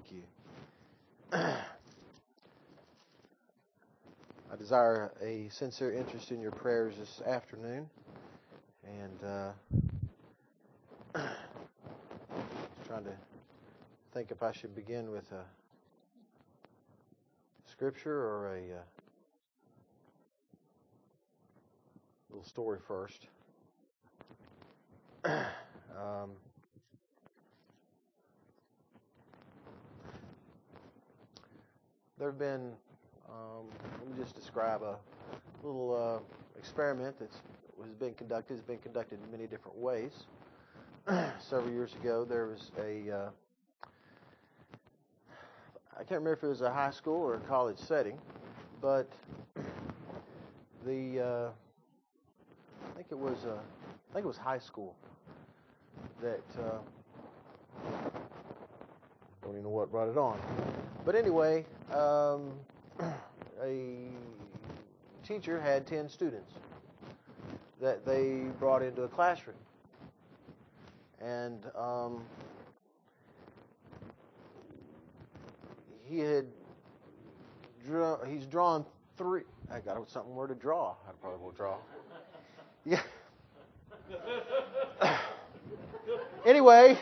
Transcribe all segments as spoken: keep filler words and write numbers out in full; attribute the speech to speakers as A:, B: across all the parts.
A: Thank you. I desire a sincere interest in your prayers this afternoon. And uh, trying to think if I should begin with a scripture or a uh, little story first. um, there have been, um, let me just describe a little uh, experiment that's has been conducted. It's been conducted in many different ways. Several years ago, there was a, uh, I can't remember if it was a high school or a college setting, but the, uh, I think it was, uh, I think it was high school that, uh, don't even know what brought it on. But anyway, um, a teacher had ten students that they brought into a classroom. And um, he had draw, he's drawn three. I got something more to draw. I probably will draw. Yeah. Anyway,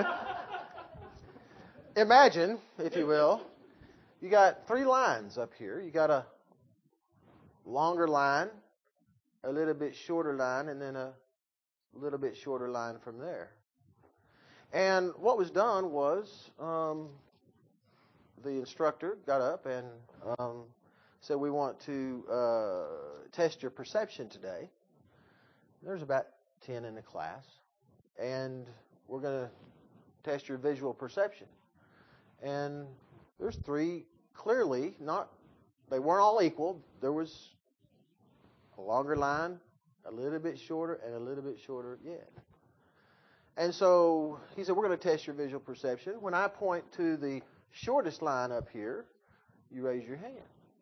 A: imagine, if you will, you got three lines up here. You got a longer line, a little bit shorter line, and then a little bit shorter line from there. And what was done was um, the instructor got up and um, said, we want to uh, test your perception today. There's about ten in the class. And we're going to test your visual perception. And there's three clearly not, they weren't all equal. There was a longer line, a little bit shorter, and a little bit shorter yet. And so he said, we're going to test your visual perception. When I point to the shortest line up here, you raise your hand.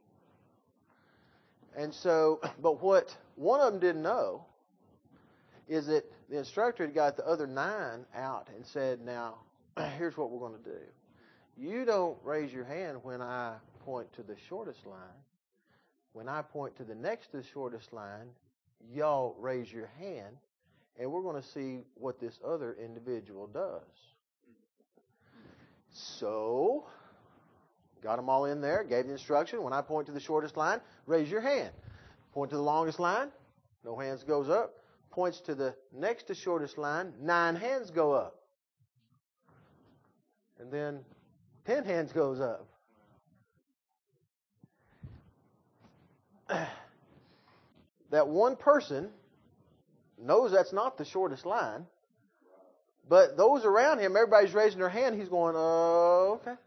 A: And so, but what one of them didn't know is that the instructor had got the other nine out and said, now, here's what we're going to do. You don't raise your hand when I point to the shortest line. When I point to the next to the shortest line, y'all raise your hand, and we're going to see what this other individual does. So, got them all in there, gave the instruction. When I point to the shortest line, raise your hand. Point to the longest line, no hands goes up. Points to the next to shortest line, nine hands go up. And then ten hands goes up. That one person knows that's not the shortest line, but those around him, everybody's raising their hand. He's going, oh, okay.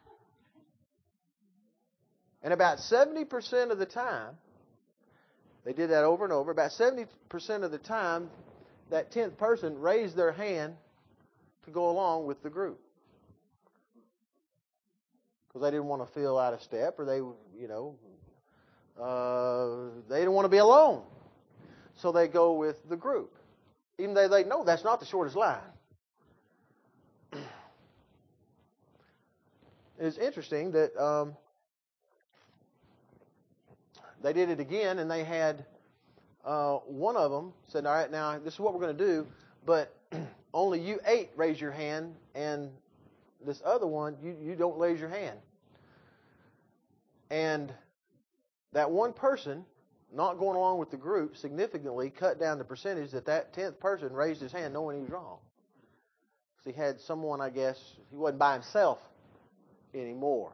A: And about seventy percent of the time, they did that over and over. About seventy percent of the time, that tenth person raised their hand to go along with the group. Because they didn't want to feel out of step, or they, you know, uh, they didn't want to be alone. So they go with the group. Even though they know that's not the shortest line. It's interesting that um, they did it again, and they had uh, one of them said, all right, now this is what we're going to do, but only you eight raise your hand, and this other one, you, you don't raise your hand. And that one person, not going along with the group, significantly cut down the percentage that that tenth person raised his hand knowing he was wrong. So he had someone, I guess, he wasn't by himself anymore.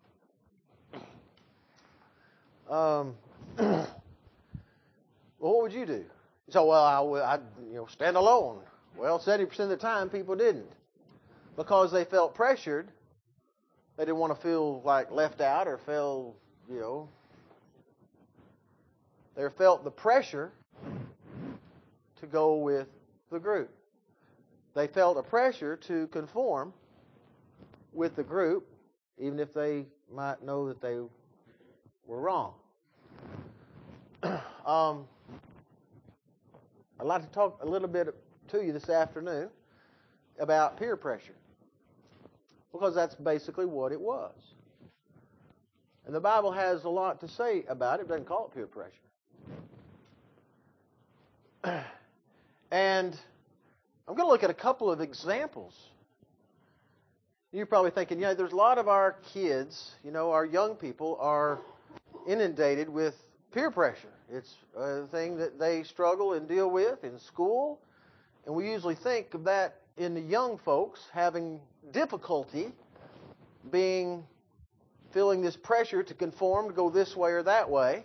A: Um, well, what would you do? So, well, I would, I'd, you know, stand alone. Well, seventy percent of the time, people didn't. Because they felt pressured. They didn't want to feel like left out or feel, you know, they felt the pressure to go with the group. They felt a pressure to conform with the group, even if they might know that they were wrong. um, I'd like to talk a little bit to you this afternoon about peer pressure. because that's basically what it was. And the Bible has a lot to say about it. It doesn't call it peer pressure. And I'm going to look at a couple of examples. You're probably thinking, yeah, there's a lot of our kids, you know, our young people are inundated with peer pressure. It's a thing that they struggle and deal with in school. And we usually think of that in the young folks having difficulty being, feeling this pressure to conform, to go this way or that way.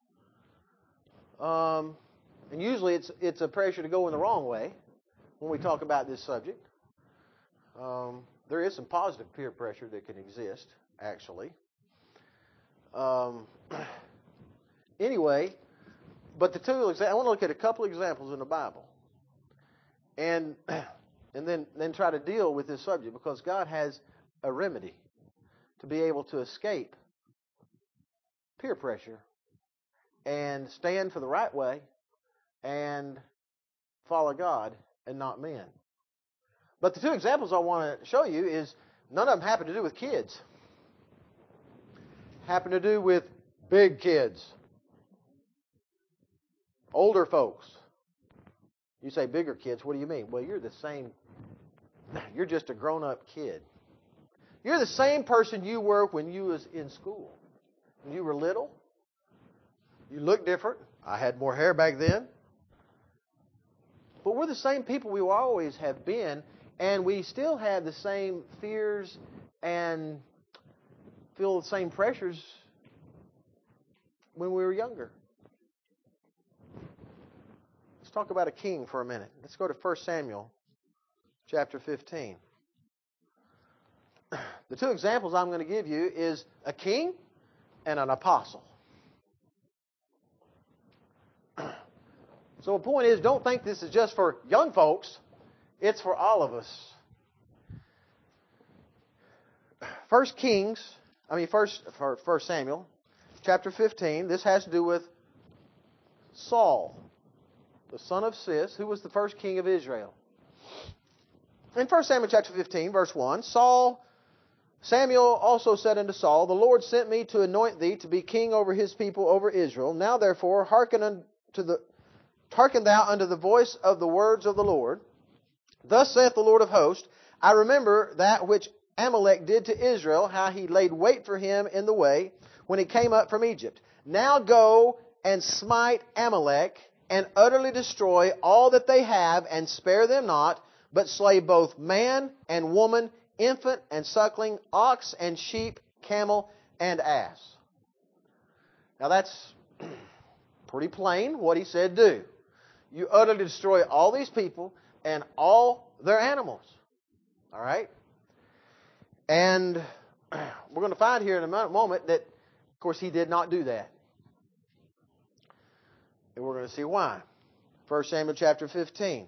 A: Um, and usually it's it's a pressure to go in the wrong way when we talk about this subject. Um, there is some positive peer pressure that can exist, actually. Um, anyway, but the two, I want to look at a couple of examples in the Bible, and and then then try to deal with this subject, because God has a remedy to be able to escape peer pressure and stand for the right way and follow God and not men. But the two examples I want to show you is none of them happen to do with kids. Happen to do with big kids. Older folks. You say bigger kids, what do you mean? Well, you're the same. You're just a grown-up kid. You're the same person you were when you was in school. When you were little. You look different. I had more hair back then. But we're the same people we always have been, and we still have the same fears and feel the same pressures when we were younger. Let's talk about a king for a minute. Let's go to First Samuel chapter fifteen. The two examples I'm going to give you is a king and an apostle. So the point is, don't think this is just for young folks. It's for all of us. First Kings, I mean First First Samuel, chapter fifteen. This has to do with Saul, the son of Cis, who was the first king of Israel. In First Samuel chapter fifteen, verse one, Saul, Samuel also said unto Saul, The Lord sent me to anoint thee to be king over his people, over Israel. Now therefore hearken unto the hearken thou unto the voice of the words of the Lord. Thus saith the Lord of hosts, I remember that which Amalek did to Israel, how he laid wait for him in the way when he came up from Egypt. Now go and smite Amalek, and utterly destroy all that they have, and spare them not, but slay both man and woman, infant and suckling, ox and sheep, camel and ass. Now that's pretty plain what he said do. You utterly destroy all these people and all their animals. All right? And we're going to find here in a moment that, of course, he did not do that. And we're going to see why. First Samuel chapter fifteen.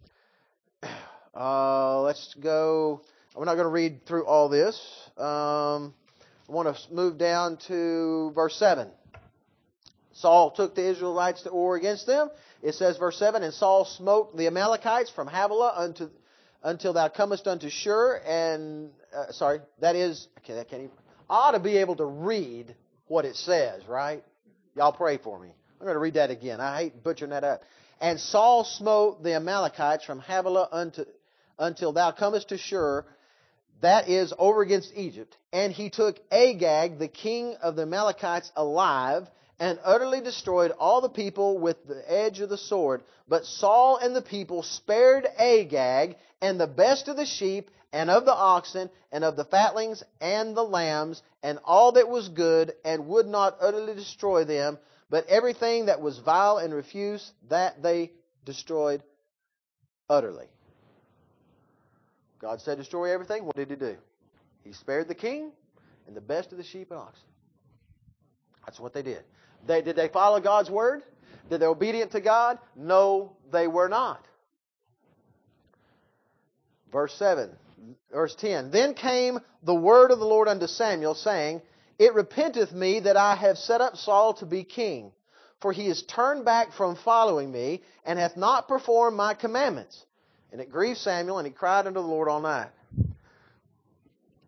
A: Uh, let's go. We're not going to read through all this. Um, I want to move down to verse seven. Saul took the Israelites to war against them. It says, verse seven, And Saul smote the Amalekites from Havilah unto, until thou comest unto Shur. And, uh, sorry, that is, okay, that can't even, I ought to be able to read what it says, right? Y'all pray for me. I'm going to read that again. I hate butchering that up. And Saul smote the Amalekites from Havilah unto, until thou comest to Shur, that is over against Egypt. And he took Agag, the king of the Amalekites, alive, and utterly destroyed all the people with the edge of the sword. But Saul and the people spared Agag, and the best of the sheep, and of the oxen, and of the fatlings, and the lambs, and all that was good, and would not utterly destroy them. But everything that was vile and refuse, that they destroyed utterly. God said destroy everything. What did he do? He spared the king and the best of the sheep and oxen. That's what they did. They, did they follow God's word? Did they be obedient to God? No, they were not. Verse seven, verse ten. Then came the word of the Lord unto Samuel, saying, It repenteth me that I have set up Saul to be king, for he is turned back from following me, and hath not performed my commandments. And it grieved Samuel, and he cried unto the Lord all night.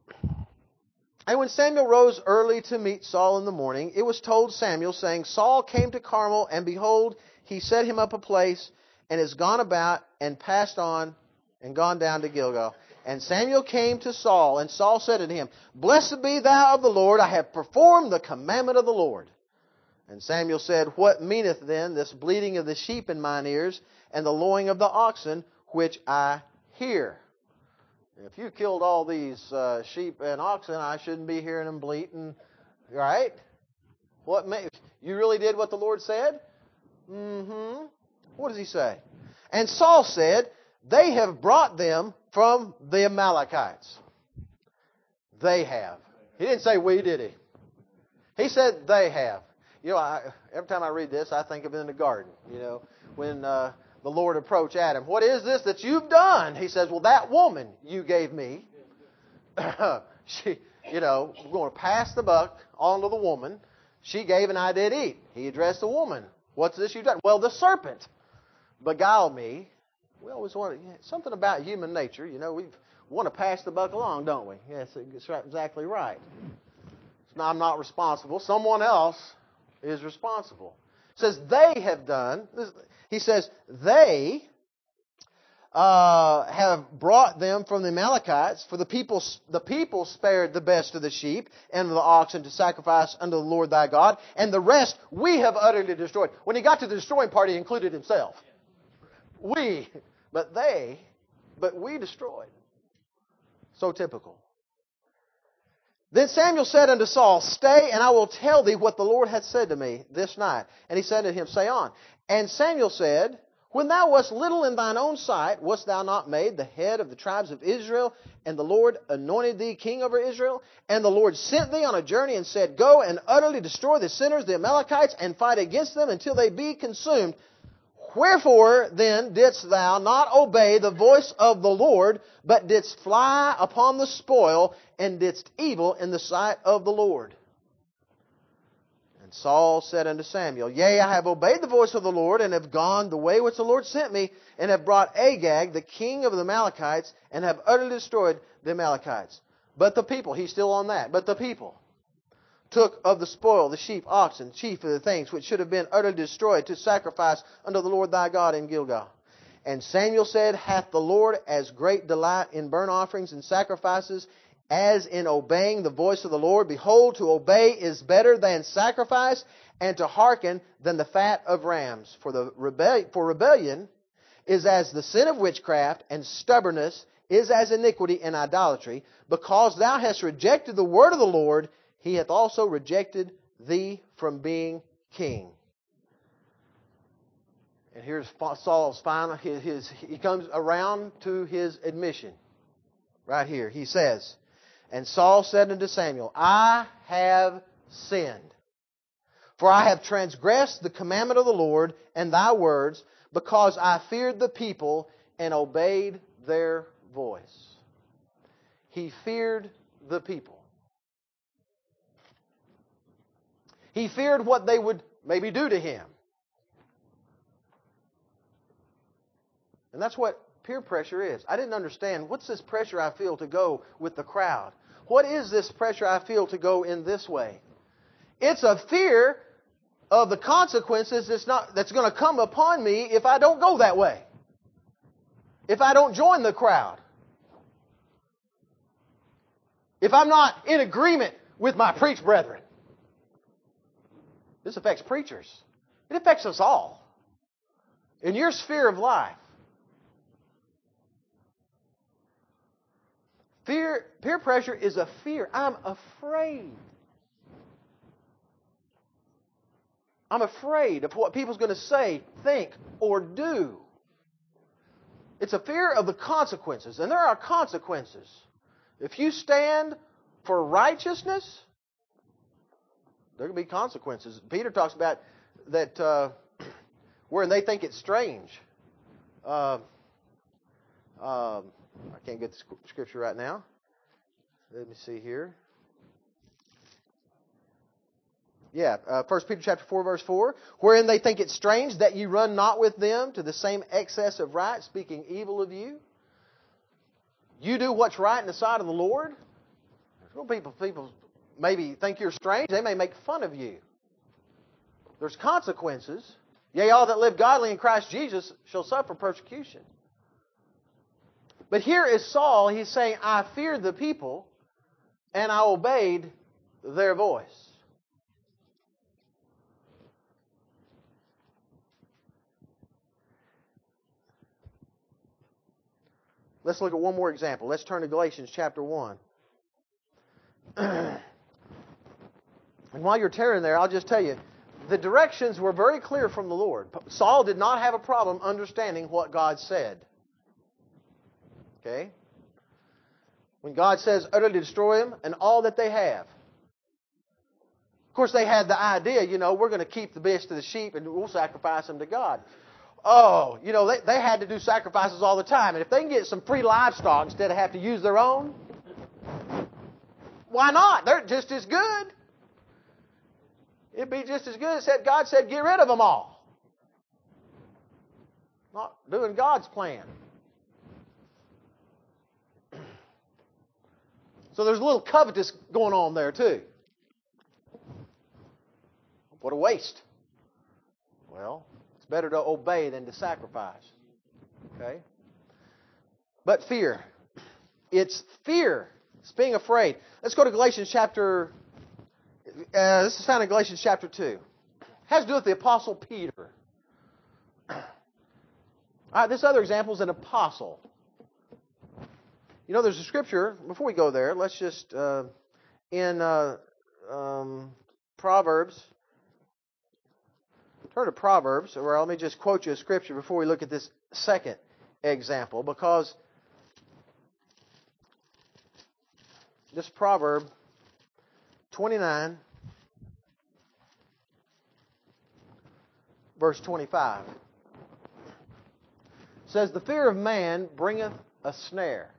A: And when Samuel rose early to meet Saul in the morning, it was told Samuel, saying, Saul came to Carmel, and behold, he set him up a place, and is gone about, and passed on, and gone down to Gilgal. And Samuel came to Saul, and Saul said unto him, Blessed be thou of the Lord, I have performed the commandment of the Lord. And Samuel said, What meaneth then this bleating of the sheep in mine ears, and the lowing of the oxen, which I hear? If you killed all these uh, sheep and oxen, I shouldn't be hearing them bleating, right? What ma- you really did what the Lord said? Mm-hmm. What does he say? And Saul said, They have brought them from the Amalekites. They have. He didn't say we, did he? He said they have. You know, I, every time I read this, I think of in the garden. You know, when uh, the Lord approached Adam, what is this that you've done? He says, well, that woman you gave me, she, you know, we're going to pass the buck on to the woman. She gave and I did eat. He addressed the woman. What's this you've done? Well, the serpent beguiled me. We always want to, something about human nature. You know, we want to pass the buck along, don't we? Yes, that's exactly right. Now, I'm not responsible. Someone else is responsible. It says they have done. He says they uh, have brought them from the Amalekites. For the people, the people spared the best of the sheep and of the oxen to sacrifice unto the Lord thy God, and the rest we have utterly destroyed. When he got to the destroying part, he included himself. We, but they, but we destroyed. So typical. Then Samuel said unto Saul, Stay, and I will tell thee what the Lord hath said to me this night. And he said to him, Say on. And Samuel said, When thou wast little in thine own sight, wast thou not made the head of the tribes of Israel? And the Lord anointed thee king over Israel? And the Lord sent thee on a journey and said, Go and utterly destroy the sinners, the Amalekites, and fight against them until they be consumed. Wherefore then didst thou not obey the voice of the Lord, but didst fly upon the spoil, and didst evil in the sight of the Lord? And Saul said unto Samuel, Yea, I have obeyed the voice of the Lord, and have gone the way which the Lord sent me, and have brought Agag, the king of the Amalekites, and have utterly destroyed the Amalekites. But the people, he's still on that, but the people took of the spoil the sheep, oxen, chief of the things which should have been utterly destroyed, to sacrifice unto the Lord thy God in Gilgal. And Samuel said, Hath the Lord as great delight in burnt offerings and sacrifices as in obeying the voice of the Lord? Behold, to obey is better than sacrifice, and to hearken than the fat of rams. For the rebellion, for rebellion is as the sin of witchcraft, and stubbornness is as iniquity and idolatry. Because thou hast rejected the word of the Lord, He hath also rejected thee from being king. And here's Saul's final, his, his, he comes around to his admission. Right here, he says, And Saul said unto Samuel, I have sinned, for I have transgressed the commandment of the Lord and thy words, because I feared the people and obeyed their voice. He feared the people. He feared what they would maybe do to him. And that's what peer pressure is. I didn't understand, what's this pressure I feel to go with the crowd? What is this pressure I feel to go in this way? It's a fear of the consequences that's not that's going to come upon me if I don't go that way. If I don't join the crowd. If I'm not in agreement with my preach brethren. This affects preachers. It affects us all. In your sphere of life. Fear, peer pressure is a fear. I'm afraid. I'm afraid of what people's going to say, think, or do. It's a fear of the consequences. And there are consequences. If you stand for righteousness, there can be consequences. Peter talks about that uh, where they think it's strange. Uh, um, I can't get the scripture right now. Let me see here. Yeah, uh, First Peter chapter four, verse four. Wherein they think it strange that ye run not with them to the same excess of right, speaking evil of you. You do what's right in the sight of the Lord. Well, people, people maybe think you're strange. They may make fun of you. There's consequences. Yea, all that live godly in Christ Jesus shall suffer persecution. But here is Saul. He's saying, I feared the people, and I obeyed their voice. Let's look at one more example. Let's turn to Galatians chapter one. And while you're tearing there, I'll just tell you, the directions were very clear from the Lord. Saul did not have a problem understanding what God said. Okay? When God says utterly destroy them and all that they have. Of course, they had the idea, you know, we're going to keep the best of the sheep and we'll sacrifice them to God. Oh, you know, they, they had to do sacrifices all the time. And if they can get some free livestock instead of have to use their own, why not? They're just as good. It'd be just as good as God said, get rid of them all. Not doing God's plan. So there's a little covetous going on there too. What a waste. Well, it's better to obey than to sacrifice. Okay? But fear. It's fear. It's being afraid. Let's go to Galatians chapter... Uh, this is found in Galatians chapter two. It has to do with the Apostle Peter. All right, this other example is an apostle. You know, there's a scripture, before we go there, let's just, uh, in uh, um, Proverbs, turn to Proverbs, or let me just quote you a scripture before we look at this second example, because this proverb, twenty-nine, verse twenty-five, says, the fear of man bringeth a snare,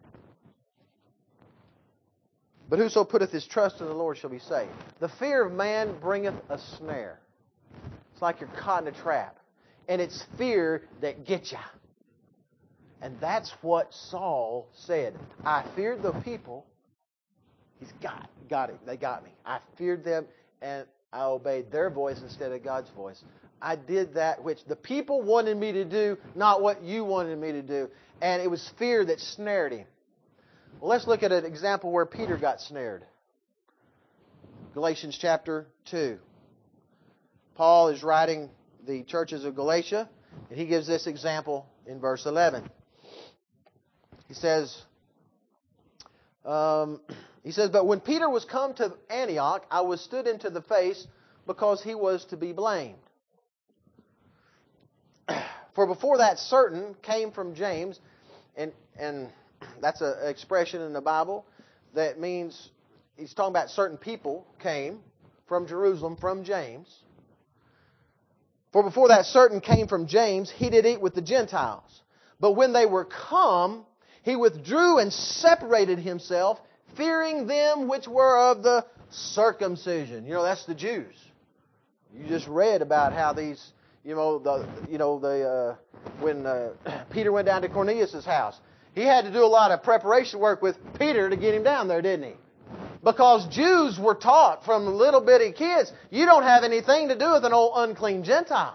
A: but whoso putteth his trust in the Lord shall be saved. The fear of man bringeth a snare. It's like you're caught in a trap. And it's fear that gets you. And that's what Saul said. I feared the people. He's got, got it. They got me. I feared them and I obeyed their voice instead of God's voice. I did that which the people wanted me to do, not what you wanted me to do. And it was fear that snared him. Well, let's look at an example where Peter got snared. Galatians chapter two. Paul is writing the churches of Galatia, and he gives this example in verse eleven. He says, um, he says, but when Peter was come to Antioch, I was stood into the face because he was to be blamed. For before that certain came from James, and and that's an expression in the Bible that means, he's talking about certain people came from Jerusalem, from James. For before that certain came from James, he did eat with the Gentiles. But when they were come, he withdrew and separated himself, fearing them which were of the circumcision. You know, that's the Jews. You just read about how these, you know, the, you know, the uh, when uh, Peter went down to Cornelius' house, he had to do a lot of preparation work with Peter to get him down there, didn't he? Because Jews were taught from little bitty kids, you don't have anything to do with an old unclean Gentile.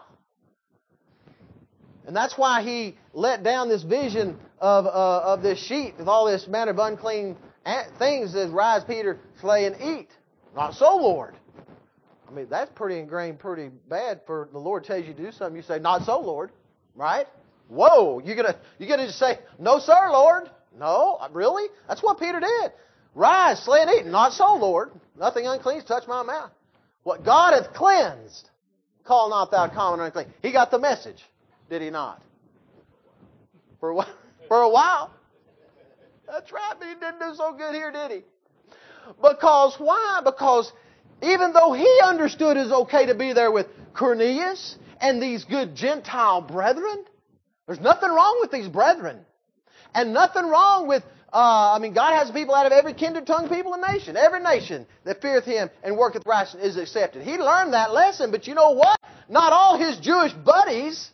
A: And that's why he let down this vision of uh, of this sheet with all this manner of unclean things that rise, Peter, slay, and eat. Not so, Lord. I mean, that's pretty ingrained, pretty bad for the Lord tells you to do something. You say, not so, Lord. Right? Whoa, you're going to you're gonna just say, no, sir, Lord. No, really? That's what Peter did. Rise, slay, and eat. Not so, Lord. Nothing unclean touch my mouth. What God hath cleansed, call not thou common or unclean. He got the message, did he not? For a while. For a while. That's right, but he didn't do so good here, did he? Because why? Because even though he understood it's okay to be there with Cornelius and these good Gentile brethren, there's nothing wrong with these brethren. And nothing wrong with, uh, I mean, God has people out of every kindred, tongue, people, and nation. Every nation that feareth Him and worketh righteousness is accepted. He learned that lesson, but you know what? Not all his Jewish buddies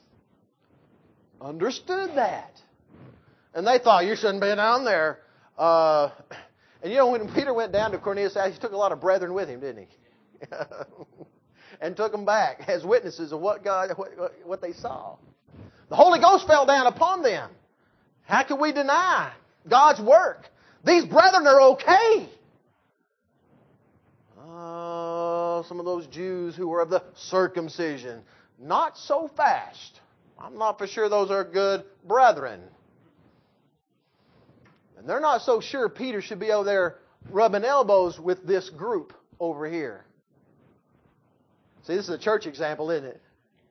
A: understood that. And they thought, you shouldn't be down there. Uh, And you know, when Peter went down to Cornelius' house, he took a lot of brethren with him, didn't he? And took them back as witnesses of what God, what, what they saw. The Holy Ghost fell down upon them. How can we deny God's work? These brethren are okay. Oh, some of those Jews who were of the circumcision, not so fast. I'm not for sure those are good brethren. And they're not so sure Peter should be over there rubbing elbows with this group over here. See, this is a church example, isn't it?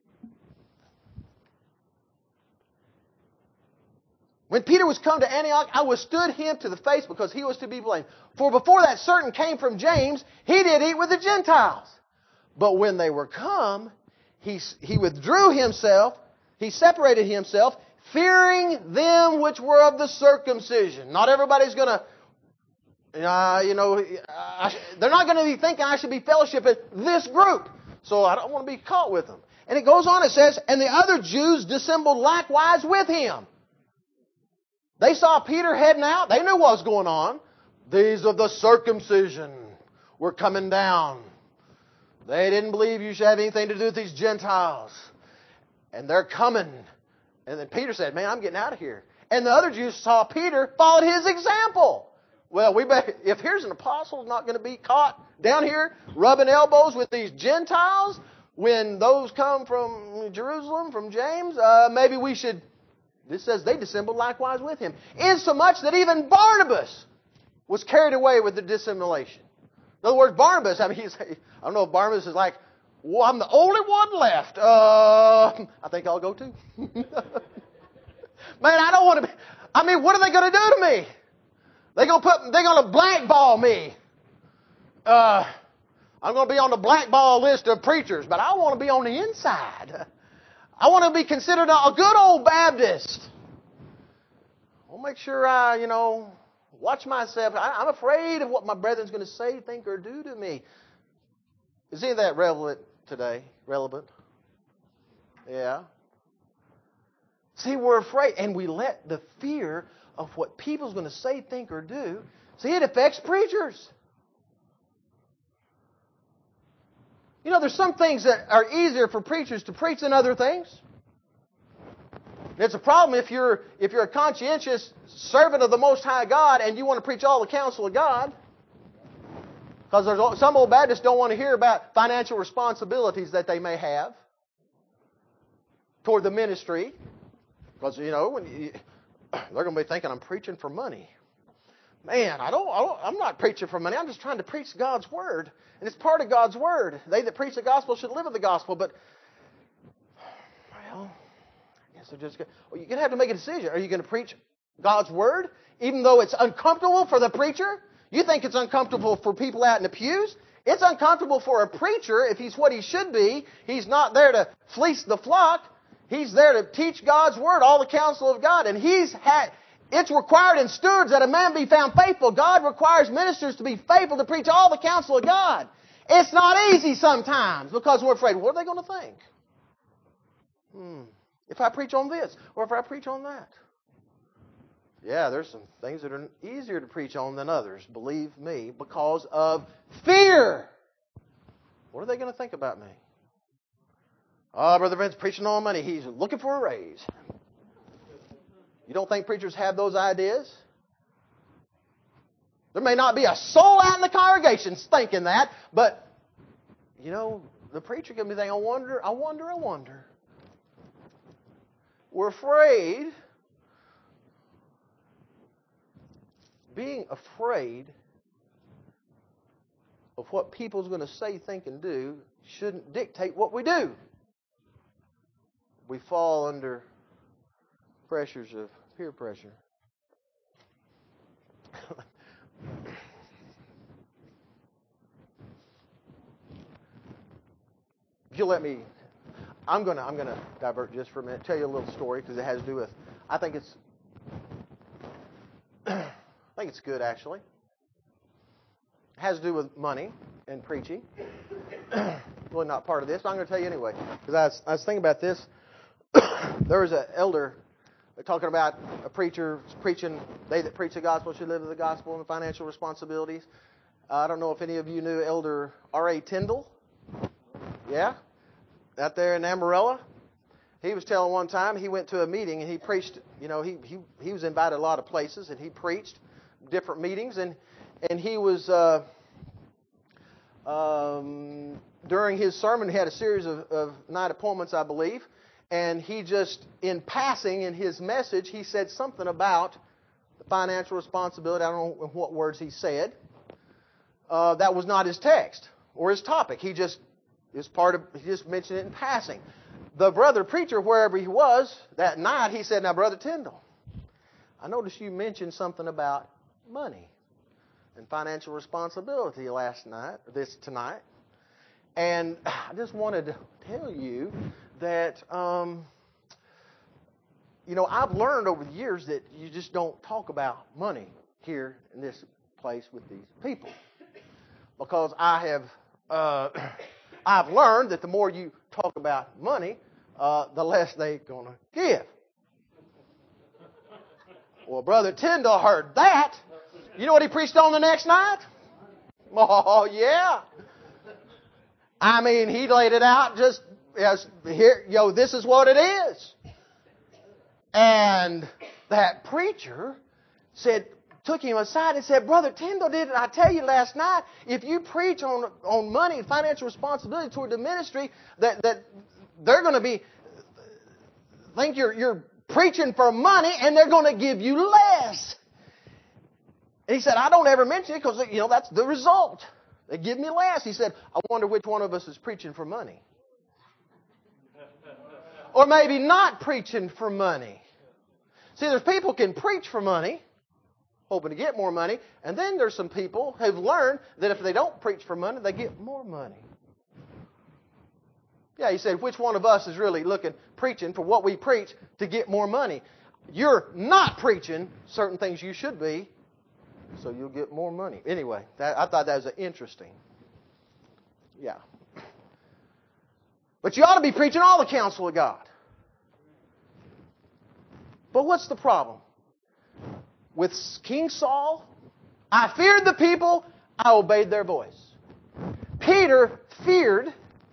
A: When Peter was come to Antioch, I withstood him to the face because he was to be blamed. For before that certain came from James, he did eat with the Gentiles. But when they were come, he, he withdrew himself, he separated himself, fearing them which were of the circumcision. Not everybody's going to, uh, you know, uh, they're not going to be thinking I should be fellowshipping this group. So I don't want to be caught with them. And it goes on, it says, and the other Jews dissembled likewise with him. They saw Peter heading out. They knew what was going on. These of the circumcision were coming down. They didn't believe you should have anything to do with these Gentiles. And they're coming. And then Peter said, man, I'm getting out of here. And the other Jews saw Peter, followed his example. Well, we bet, if here's an apostle not going to be caught down here rubbing elbows with these Gentiles when those come from Jerusalem, from James, uh, maybe we should... This says they dissembled likewise with him. Insomuch that even Barnabas was carried away with the dissimulation. In other words, Barnabas, I mean, he's, I don't know if Barnabas is like, well, I'm the only one left. Uh, I think I'll go too. Man, I don't want to be, I mean, what are they going to do to me? They're going to put, they're going to blackball me. Uh, I'm going to be on the blackball list of preachers, but I want to be on the inside. I want to be considered a good old Baptist. I'll make sure I, you know, watch myself. I, I'm afraid of what my brethren's going to say, think, or do to me. Is any of that relevant today? Relevant? Yeah. See, we're afraid, and we let the fear of what people's going to say, think, or do. See, it affects preachers. You know, there's some things that are easier for preachers to preach than other things. It's a problem if you're if you're a conscientious servant of the Most High God and you want to preach all the counsel of God. Because there's some old Baptists don't want to hear about financial responsibilities that they may have toward the ministry. Because, you know, when you, they're going to be thinking I'm preaching for money. Man, I don't, I don't, I'm not preaching for money. I'm just trying to preach God's Word. And it's part of God's Word. They that preach the gospel should live in the gospel. But, well, I guess they're just going to... Well, you're going to have to make a decision. Are you going to preach God's Word, even though it's uncomfortable for the preacher? You think it's uncomfortable for people out in the pews? It's uncomfortable for a preacher if he's what he should be. He's not there to fleece the flock. He's there to teach God's Word, all the counsel of God. And he's had... It's required in stewards that a man be found faithful. God requires ministers to be faithful to preach all the counsel of God. It's not easy sometimes because we're afraid, what are they going to think? Hmm. If I preach on this or if I preach on that. Yeah, there's some things that are easier to preach on than others, believe me, because of fear. What are they going to think about me? Oh, Brother Vince preaching on money. He's looking for a raise. You don't think preachers have those ideas? There may not be a soul out in the congregation thinking that, but, you know, the preacher can be thinking, I wonder, I wonder, I wonder. We're afraid. Being afraid of what people's going to say, think, and do shouldn't dictate what we do. We fall under pressures of peer pressure. If you'll let me, I'm gonna I'm gonna divert just for a minute. Tell you a little story because it has to do with. I think it's. I think it's good actually. It has to do with money and preaching. Really not part of this, but I'm going to tell you anyway because I was, I was thinking about this. There was an elder. They're talking about a preacher preaching, they that preach the gospel should live in the gospel and financial responsibilities. Uh, I don't know if any of you knew Elder R A Tyndall. Yeah? Out there in Amarillo. He was telling one time he went to a meeting and he preached, you know, he he, he was invited a lot of places and he preached different meetings and, and he was, uh, um, during his sermon, he had a series of, of night appointments, I believe, and he just, in passing in his message, he said something about the financial responsibility. I don't know what words he said. Uh, that was not his text or his topic. He just is part of. He just mentioned it in passing. The brother preacher, wherever he was that night, he said, "Now, Brother Tyndall, I noticed you mentioned something about money and financial responsibility last night, this tonight, and I just wanted to tell you that, um, you know, I've learned over the years that you just don't talk about money here in this place with these people, because I have, uh, I've learned that the more you talk about money, uh, the less they're going to give." Well, Brother Tyndall heard that. You know what he preached on the next night? Oh, yeah. I mean, he laid it out just as, here, yo, this is what it is. And that preacher said, took him aside and said, "Brother Tyndall, didn't I tell you last night, if you preach on on money and financial responsibility toward the ministry, that, that they're going to be, think you're, you're preaching for money and they're going to give you less." And he said, "I don't ever mention it because, you know, that's the result. They give me less." He said, "I wonder which one of us is preaching for money. Or maybe not preaching for money." See, there's people can preach for money, hoping to get more money. And then there's some people who've learned that if they don't preach for money, they get more money. Yeah, he said, which one of us is really looking, preaching for what we preach to get more money? You're not preaching certain things you should be, so you'll get more money. Anyway, that, I thought that was interesting. Yeah. But you ought to be preaching all the counsel of God. But what's the problem? With King Saul, I feared the people, I obeyed their voice. Peter feared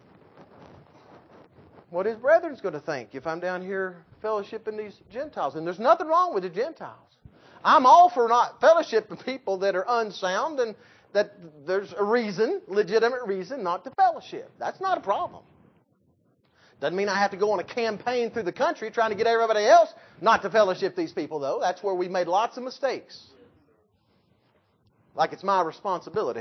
A: what his brethren's going to think if I'm down here fellowshipping these Gentiles. And there's nothing wrong with the Gentiles. I'm all for not fellowshipping people that are unsound and that there's a reason, legitimate reason not to fellowship. That's not a problem. Doesn't mean I have to go on a campaign through the country trying to get everybody else not to fellowship these people, though. That's where we made lots of mistakes. Like it's my responsibility.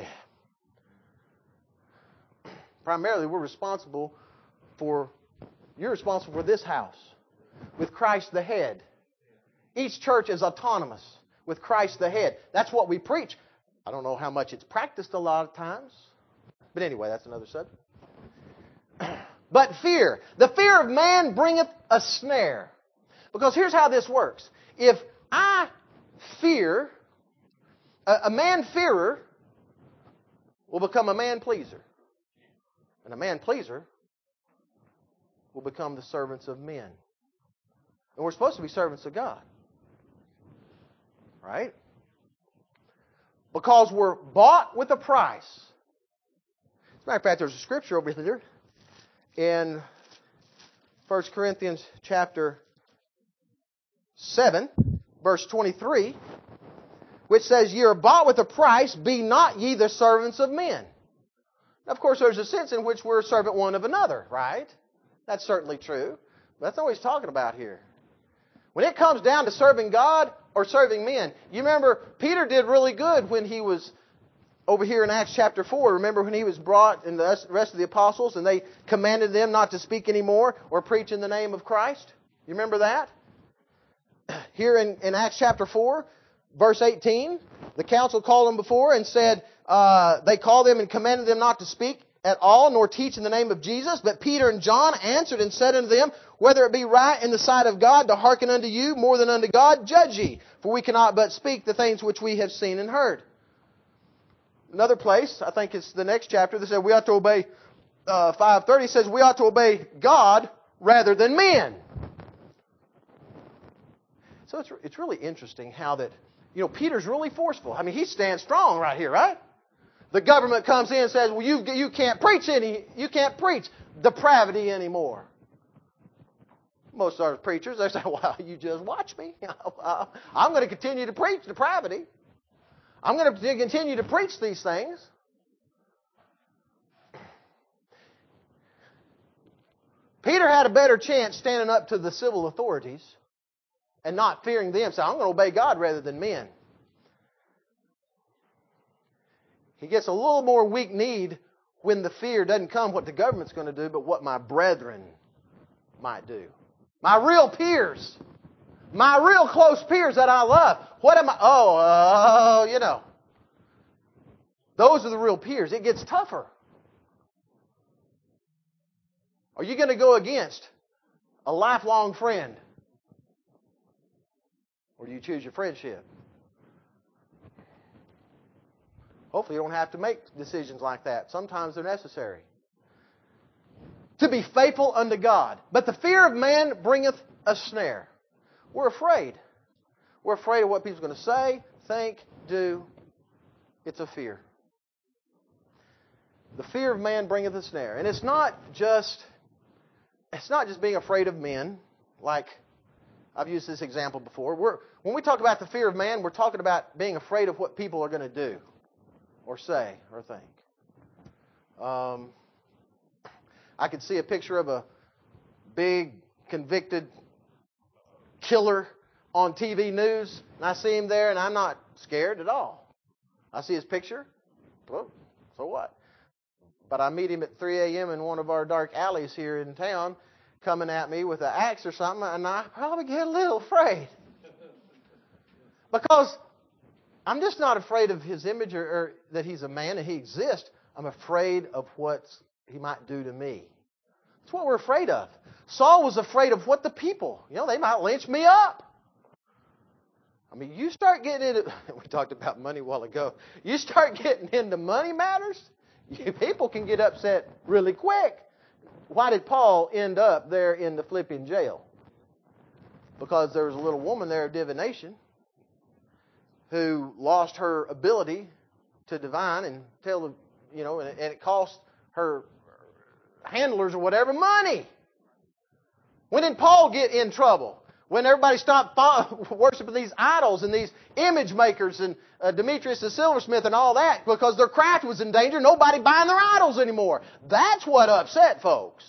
A: Primarily, we're responsible for, you're responsible for this house, with Christ the head. Each church is autonomous, with Christ the head. That's what we preach. I don't know how much it's practiced a lot of times. But anyway, that's another subject. But fear. The fear of man bringeth a snare. Because here's how this works. If I fear, a, a man-fearer will become a man-pleaser. And a man-pleaser will become the servants of men. And we're supposed to be servants of God. Right? Because we're bought with a price. As a matter of fact, there's a scripture over here in First Corinthians chapter seven, verse twenty-three, which says, "Ye are bought with a price, be not ye the servants of men." Now, of course, there's a sense in which we're a servant one of another, right? That's certainly true. But that's not what he's talking about here. When it comes down to serving God or serving men, you remember Peter did really good when he was over here in Acts chapter four. Remember when he was brought and the rest of the apostles and they commanded them not to speak anymore or preach in the name of Christ? You remember that? Here in, in Acts chapter four, verse eighteen, the council called them before and said, uh, they called them and commanded them not to speak at all, nor teach in the name of Jesus. But Peter and John answered and said unto them, Whether it be right in the sight of God to hearken unto you more than unto God, judge ye. For we cannot but speak the things which we have seen and heard. Another place, I think it's the next chapter, they said we ought to obey, uh, five thirty says we ought to obey God rather than men. So it's it's really interesting how that, you know, Peter's really forceful. I mean, he stands strong right here, right? The government comes in and says, well, you you can't preach any, you can't preach depravity anymore. Most of our preachers, they say, well, you just watch me. I'm going to continue to preach depravity. I'm going to continue to preach these things. Peter had a better chance standing up to the civil authorities and not fearing them. So I'm going to obey God rather than men. He gets a little more weak-kneed when the fear doesn't come what the government's going to do, but what my brethren might do. My real peers. My real close peers that I love. What am I? Oh, uh, you know. Those are the real peers. It gets tougher. Are you going to go against a lifelong friend? Or do you choose your friendship? Hopefully you don't have to make decisions like that. Sometimes they're necessary. To be faithful unto God. But the fear of man bringeth a snare. We're afraid. We're afraid of what people are going to say, think, do. It's a fear. The fear of man bringeth a snare. And it's not just, it's not just being afraid of men, like I've used this example before. We're, when we talk about the fear of man, we're talking about being afraid of what people are going to do or say or think. Um, I could see a picture of a big convicted killer on T V news, and I see him there, and I'm not scared at all. I see his picture. Well, so what? But I meet him at three a.m. in one of our dark alleys here in town, coming at me with an axe or something, and I probably get a little afraid. Because I'm just not afraid of his image or, or that he's a man and he exists. I'm afraid of what he might do to me. That's what we're afraid of. Saul was afraid of what the people, you know, they might lynch me up. I mean, you start getting into, we talked about money a while ago, you start getting into money matters, you, people can get upset really quick. Why did Paul end up there in the Philippian jail? Because there was a little woman there of divination who lost her ability to divine and tell the, you know, and it cost her handlers or whatever money. When did Paul get in trouble? When everybody stopped worshiping these idols and these image makers and uh, Demetrius the silversmith and all that because their craft was in danger. Nobody buying their idols anymore. That's what upset folks.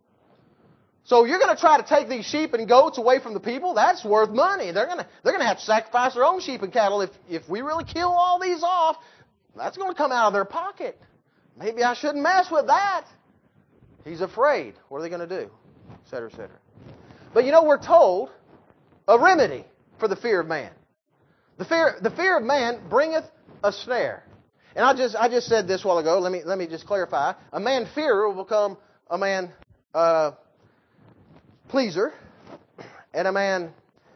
A: So you're going to try to take these sheep and goats away from the people? That's worth money. They're going to they're going to have to sacrifice their own sheep and cattle. If if we really kill all these off, that's going to come out of their pocket. Maybe I shouldn't mess with that. He's afraid. What are they going to do? Et cetera, et cetera. But you know, we're told a remedy for the fear of man. The fear, the fear of man bringeth a snare. And I just, I just said this a while ago. Let me, let me just clarify. A man fearer will become a man uh, pleaser, and a man.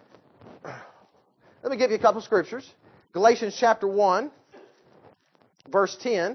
A: Let me give you a couple of scriptures. Galatians chapter one, verse ten.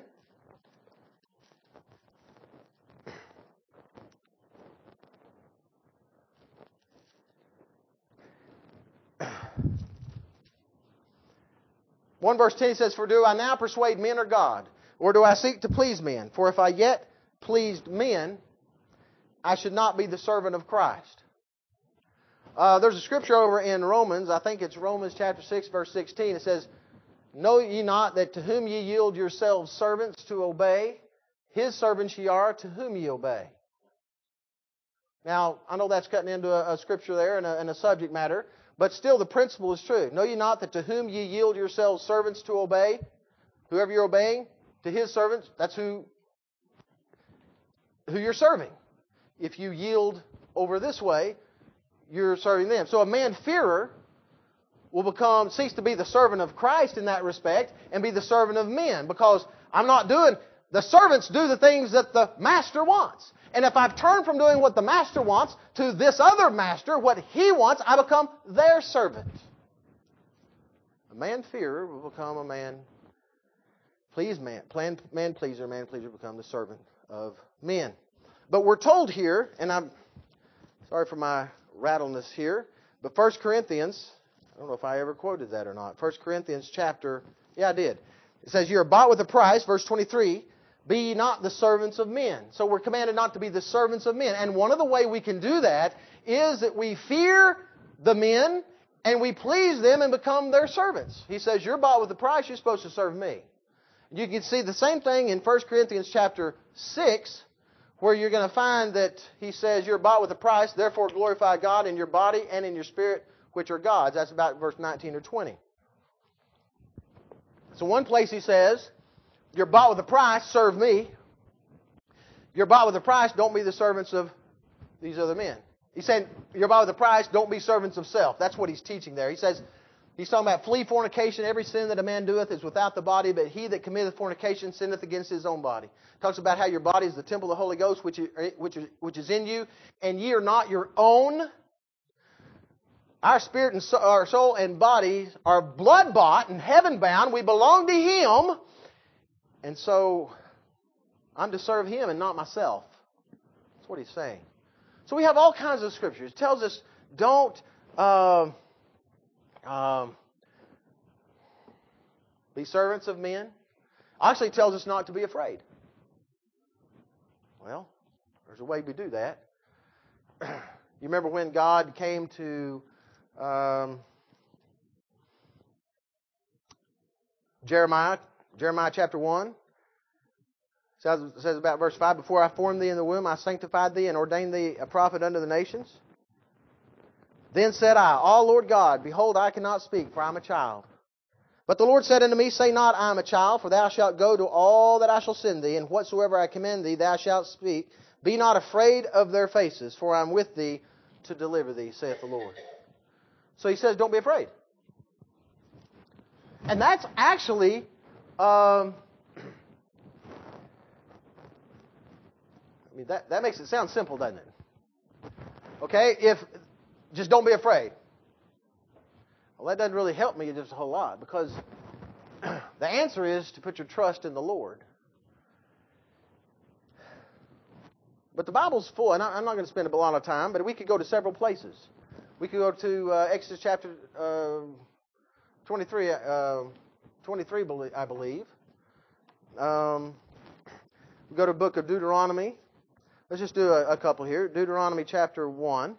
A: one verse ten says, "For do I now persuade men or God? Or do I seek to please men? For if I yet pleased men, I should not be the servant of Christ." Uh, there's a scripture over in Romans, I think it's Romans chapter six, verse sixteen. It says, "Know ye not that to whom ye yield yourselves servants to obey, his servants ye are to whom ye obey." Now, I know that's cutting into a, a scripture there and a, and a subject matter, but still the principle is true. Know ye not that to whom ye yield yourselves servants to obey, whoever you're obeying, to his servants, that's who, who you're serving. If you yield over this way, you're serving them. So a man-fearer will become, cease to be the servant of Christ in that respect and be the servant of men, because I'm not doing, the servants do the things that the master wants. And if I've turned from doing what the master wants to this other master, what he wants, I become their servant. A man-fearer will become a man please man, plan, man pleaser, man pleaser become the servant of men. But we're told here, and I'm sorry for my rattleness here, but First Corinthians I don't know if I ever quoted that or not. First Corinthians chapter, yeah, I did. It says, you are bought with a price, verse twenty-three, be ye not the servants of men. So we're commanded not to be the servants of men. And one of the ways we can do that is that we fear the men and we please them and become their servants. He says, you're bought with a price, you're supposed to serve me. You can see the same thing in First Corinthians chapter six, where you're going to find that he says, you're bought with a price, therefore glorify God in your body and in your spirit, which are God's. That's about verse nineteen or twenty. So one place he says, you're bought with a price, serve me. You're bought with a price, don't be the servants of these other men. He's saying, you're bought with a price, don't be servants of self. That's what he's teaching there. He says, he's talking about flee fornication. Every sin that a man doeth is without the body, but he that committeth fornication sinneth against his own body. Talks about how your body is the temple of the Holy Ghost, which is, which is, which is in you, and ye are not your own. Our spirit and so, our soul and bodies are blood-bought and heaven-bound. We belong to Him. And so I'm to serve Him and not myself. That's what he's saying. So we have all kinds of scriptures. It tells us don't uh, um, be servants of men. Actually, it tells us not to be afraid. Well, there's a way we do that. You remember when God came to um, Jeremiah, Jeremiah chapter one? It says, it says about verse five, before I formed thee in the womb, I sanctified thee and ordained thee a prophet unto the nations. Then said I, Ah, Lord God, behold, I cannot speak, for I am a child. But the Lord said unto me, Say not, I am a child, for thou shalt go to all that I shall send thee, and whatsoever I command thee, thou shalt speak. Be not afraid of their faces, for I am with thee to deliver thee, saith the Lord. So he says, don't be afraid. And that's actually, um, I mean, that, that makes it sound simple, doesn't it? Okay, if, just don't be afraid. Well, that doesn't really help me just a whole lot, because the answer is to put your trust in the Lord. But the Bible's full, and I'm not going to spend a lot of time, but we could go to several places. We could go to uh, Exodus chapter uh, twenty-three, uh, twenty-three, I believe. Um, we go to the book of Deuteronomy. Let's just do a, a couple here. Deuteronomy chapter one,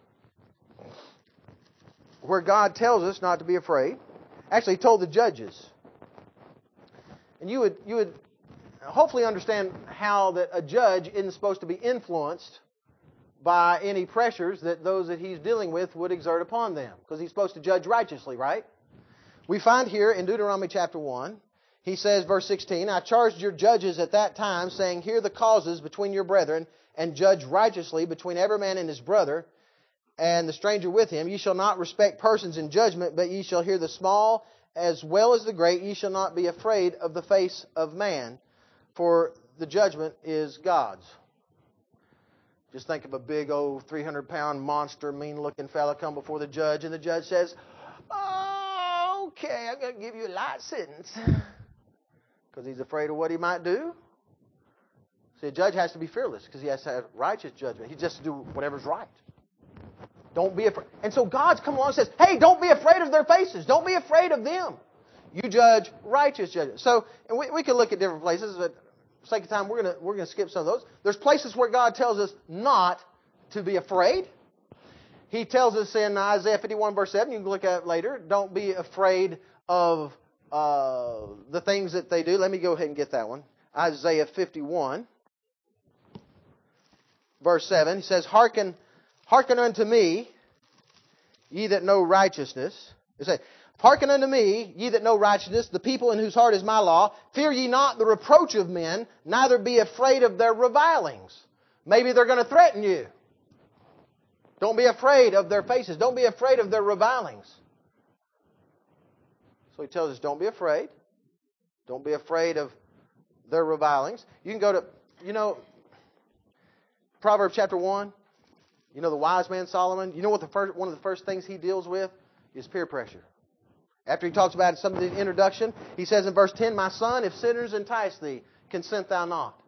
A: where God tells us not to be afraid. Actually, He told the judges. And you would you would hopefully understand how that a judge isn't supposed to be influenced by any pressures that those that he's dealing with would exert upon them. Because he's supposed to judge righteously, right? We find here in Deuteronomy chapter one, he says, verse sixteen, I charged your judges at that time, saying, Hear the causes between your brethren, and judge righteously between every man and his brother, and the stranger with him. Ye shall not respect persons in judgment, but ye shall hear the small as well as the great. Ye shall not be afraid of the face of man, for the judgment is God's. Just think of a big old three hundred pound monster, mean-looking fella come before the judge, and the judge says, oh, okay, I'm going to give you a light sentence. Because he's afraid of what he might do. See, a judge has to be fearless because he has to have righteous judgment. He just has to do whatever's right. Don't be afraid. And so God's come along and says, hey, don't be afraid of their faces. Don't be afraid of them. You judge righteous judgment. So, and we, we can look at different places, but for the sake of time, we're going we're gonna skip some of those. There's places where God tells us not to be afraid. He tells us in Isaiah fifty-one, verse seven, you can look at it later, don't be afraid of uh, the things that they do. Let me go ahead and get that one. Isaiah fifty-one, verse seven, he says, Hearken, hearken unto me, ye that know righteousness. He says, Hearken unto me, ye that know righteousness, the people in whose heart is my law. Fear ye not the reproach of men, neither be afraid of their revilings. Maybe they're going to threaten you. Don't be afraid of their faces. Don't be afraid of their revilings. So he tells us, don't be afraid. Don't be afraid of their revilings. You can go to, you know, Proverbs chapter one. You know the wise man Solomon. You know what the first one of the first things he deals with is peer pressure. After he talks about some of the introduction, he says in verse ten, My son, if sinners entice thee, consent thou not.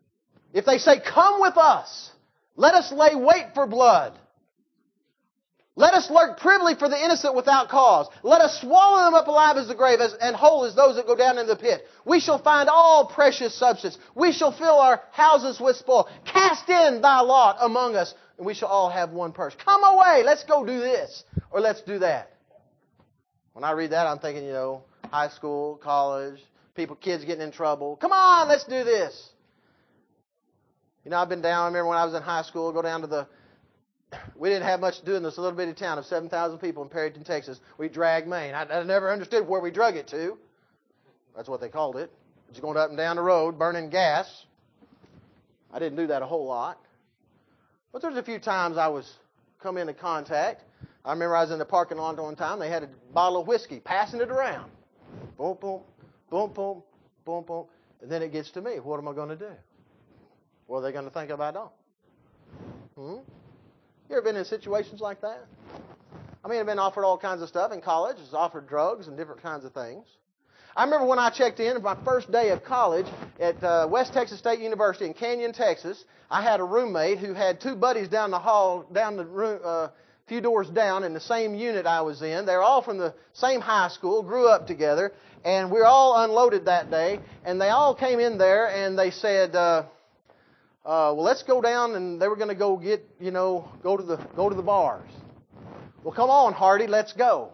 A: If they say, Come with us, let us lay wait for blood. Let us lurk privily for the innocent without cause. Let us swallow them up alive as the grave, as, and whole as those that go down into the pit. We shall find all precious substance. We shall fill our houses with spoil. Cast in thy lot among us, and we shall all have one purse. Come away, let's go do this, or let's do that. When I read that, I'm thinking, you know, high school, college, people, kids getting in trouble. Come on, let's do this. You know, I've been down, I remember when I was in high school, go down to the, we didn't have much to do in this little bitty town of seven thousand people in Perryton, Texas. We dragged Maine. I, I never understood where we drug it to. That's what they called it. Just going up and down the road, burning gas. I didn't do that a whole lot. But there's a few times I was come into contact. I remember I was in the parking lot one time. They had a bottle of whiskey, passing it around. Boom, boom, boom, boom, boom, boom. And then it gets to me. What am I going to do? What are they going to think if I don't? Hmm? You ever been in situations like that? I mean, I've been offered all kinds of stuff in college. I was offered drugs and different kinds of things. I remember when I checked in, my first day of college at uh, West Texas State University in Canyon, Texas. I had a roommate who had two buddies down the hall, down the room, uh, few doors down in the same unit I was in. They were all from the same high school, grew up together, and we were all unloaded that day. And they all came in there and they said, uh, uh, "Well, let's go down." And they were going to go get, you know, go to the go to the bars. Well, come on, Hardy, let's go.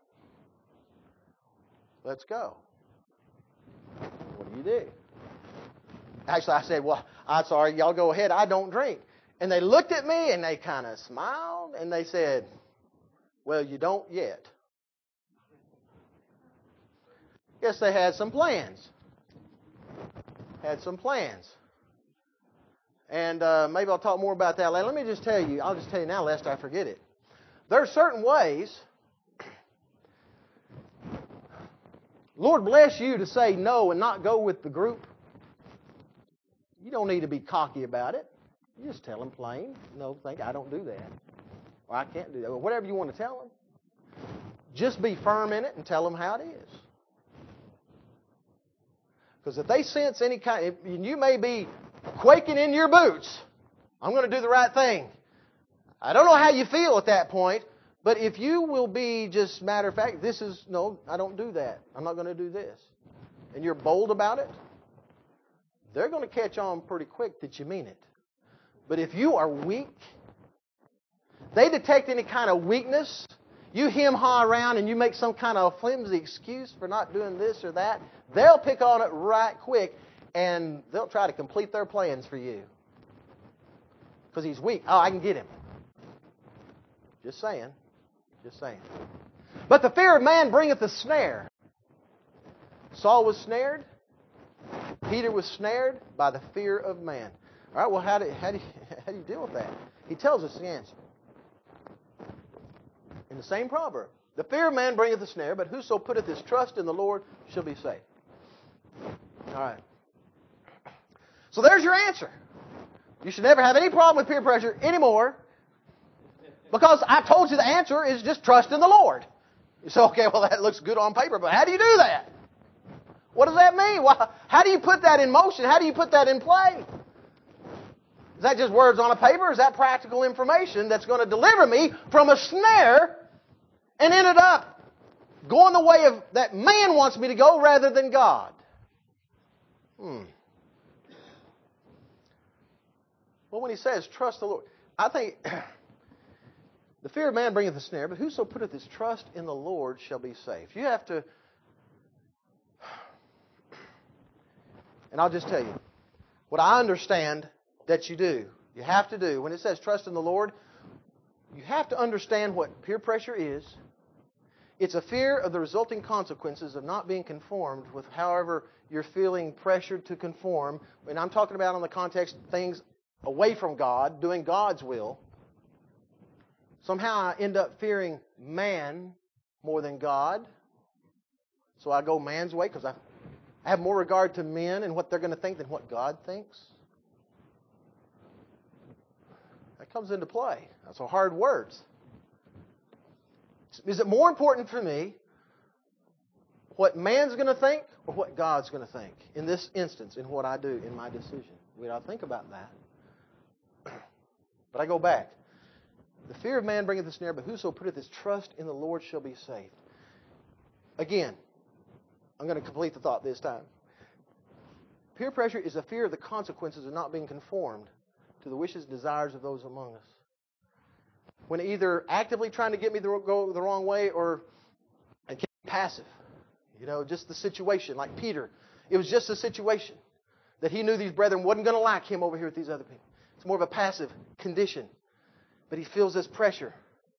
A: Let's go. What do you do? Actually, I said, "Well, I'm sorry, y'all go ahead. I don't drink." And they looked at me and they kind of smiled and they said, "Well, you don't yet." Guess they had some plans. Had some plans. And uh, maybe I'll talk more about that later. Let me just tell you, I'll just tell you now lest I forget it. There are certain ways, Lord bless you to say no and not go with the group. You don't need to be cocky about it. You just tell them plain. No, think I don't do that. Or I can't do that. Or whatever you want to tell them. Just be firm in it and tell them how it is. Because if they sense any kind, if you may be quaking in your boots. I'm going to do the right thing. I don't know how you feel at that point, but if you will be just matter of fact, this is, no, I don't do that. I'm not going to do this. And you're bold about it, they're going to catch on pretty quick that you mean it. But if you are weak, they detect any kind of weakness, you hem-haw around and you make some kind of flimsy excuse for not doing this or that, they'll pick on it right quick and they'll try to complete their plans for you. Because he's weak. Oh, I can get him. Just saying. Just saying. But the fear of man bringeth a snare. Saul was snared. Peter was snared by the fear of man. All right, well, how do, how do, you, how do you deal with that? He tells us the answer. In the same proverb. The fear of man bringeth a snare, but whoso putteth his trust in the Lord shall be saved. All right. So there's your answer. You should never have any problem with peer pressure anymore because I told you the answer is just trust in the Lord. You say, okay, well, that looks good on paper, but how do you do that? What does that mean? Well, how do you put that in motion? How do you put that in play? Is that just words on a paper? Or is that practical information that's going to deliver me from a snare and ended up going the way of that man wants me to go rather than God? Hmm. Well, when he says, trust the Lord, I think the fear of man bringeth a snare, but whoso putteth his trust in the Lord shall be saved. You have to, and I'll just tell you, what I understand that you do, you have to do, when it says trust in the Lord, you have to understand what peer pressure is. It's a fear of the resulting consequences of not being conformed with however you're feeling pressured to conform. And I'm talking about on the context things away from God, doing God's will. Somehow I end up fearing man more than God. So I go man's way because I have more regard to men and what they're going to think than what God thinks. That comes into play. That's some hard words. Is it more important for me what man's going to think or what God's going to think in this instance, in what I do, in my decision? We ought to think about that. But I go back. The fear of man bringeth a snare, but whoso putteth his trust in the Lord shall be saved. Again, I'm going to complete the thought this time. Peer pressure is a fear of the consequences of not being conformed to the wishes and desires of those among us. When either actively trying to get me to go the wrong way or passive. You know, just the situation. Like Peter, it was just a situation that he knew these brethren wasn't going to like him over here with these other people. It's more of a passive condition. But he feels this pressure.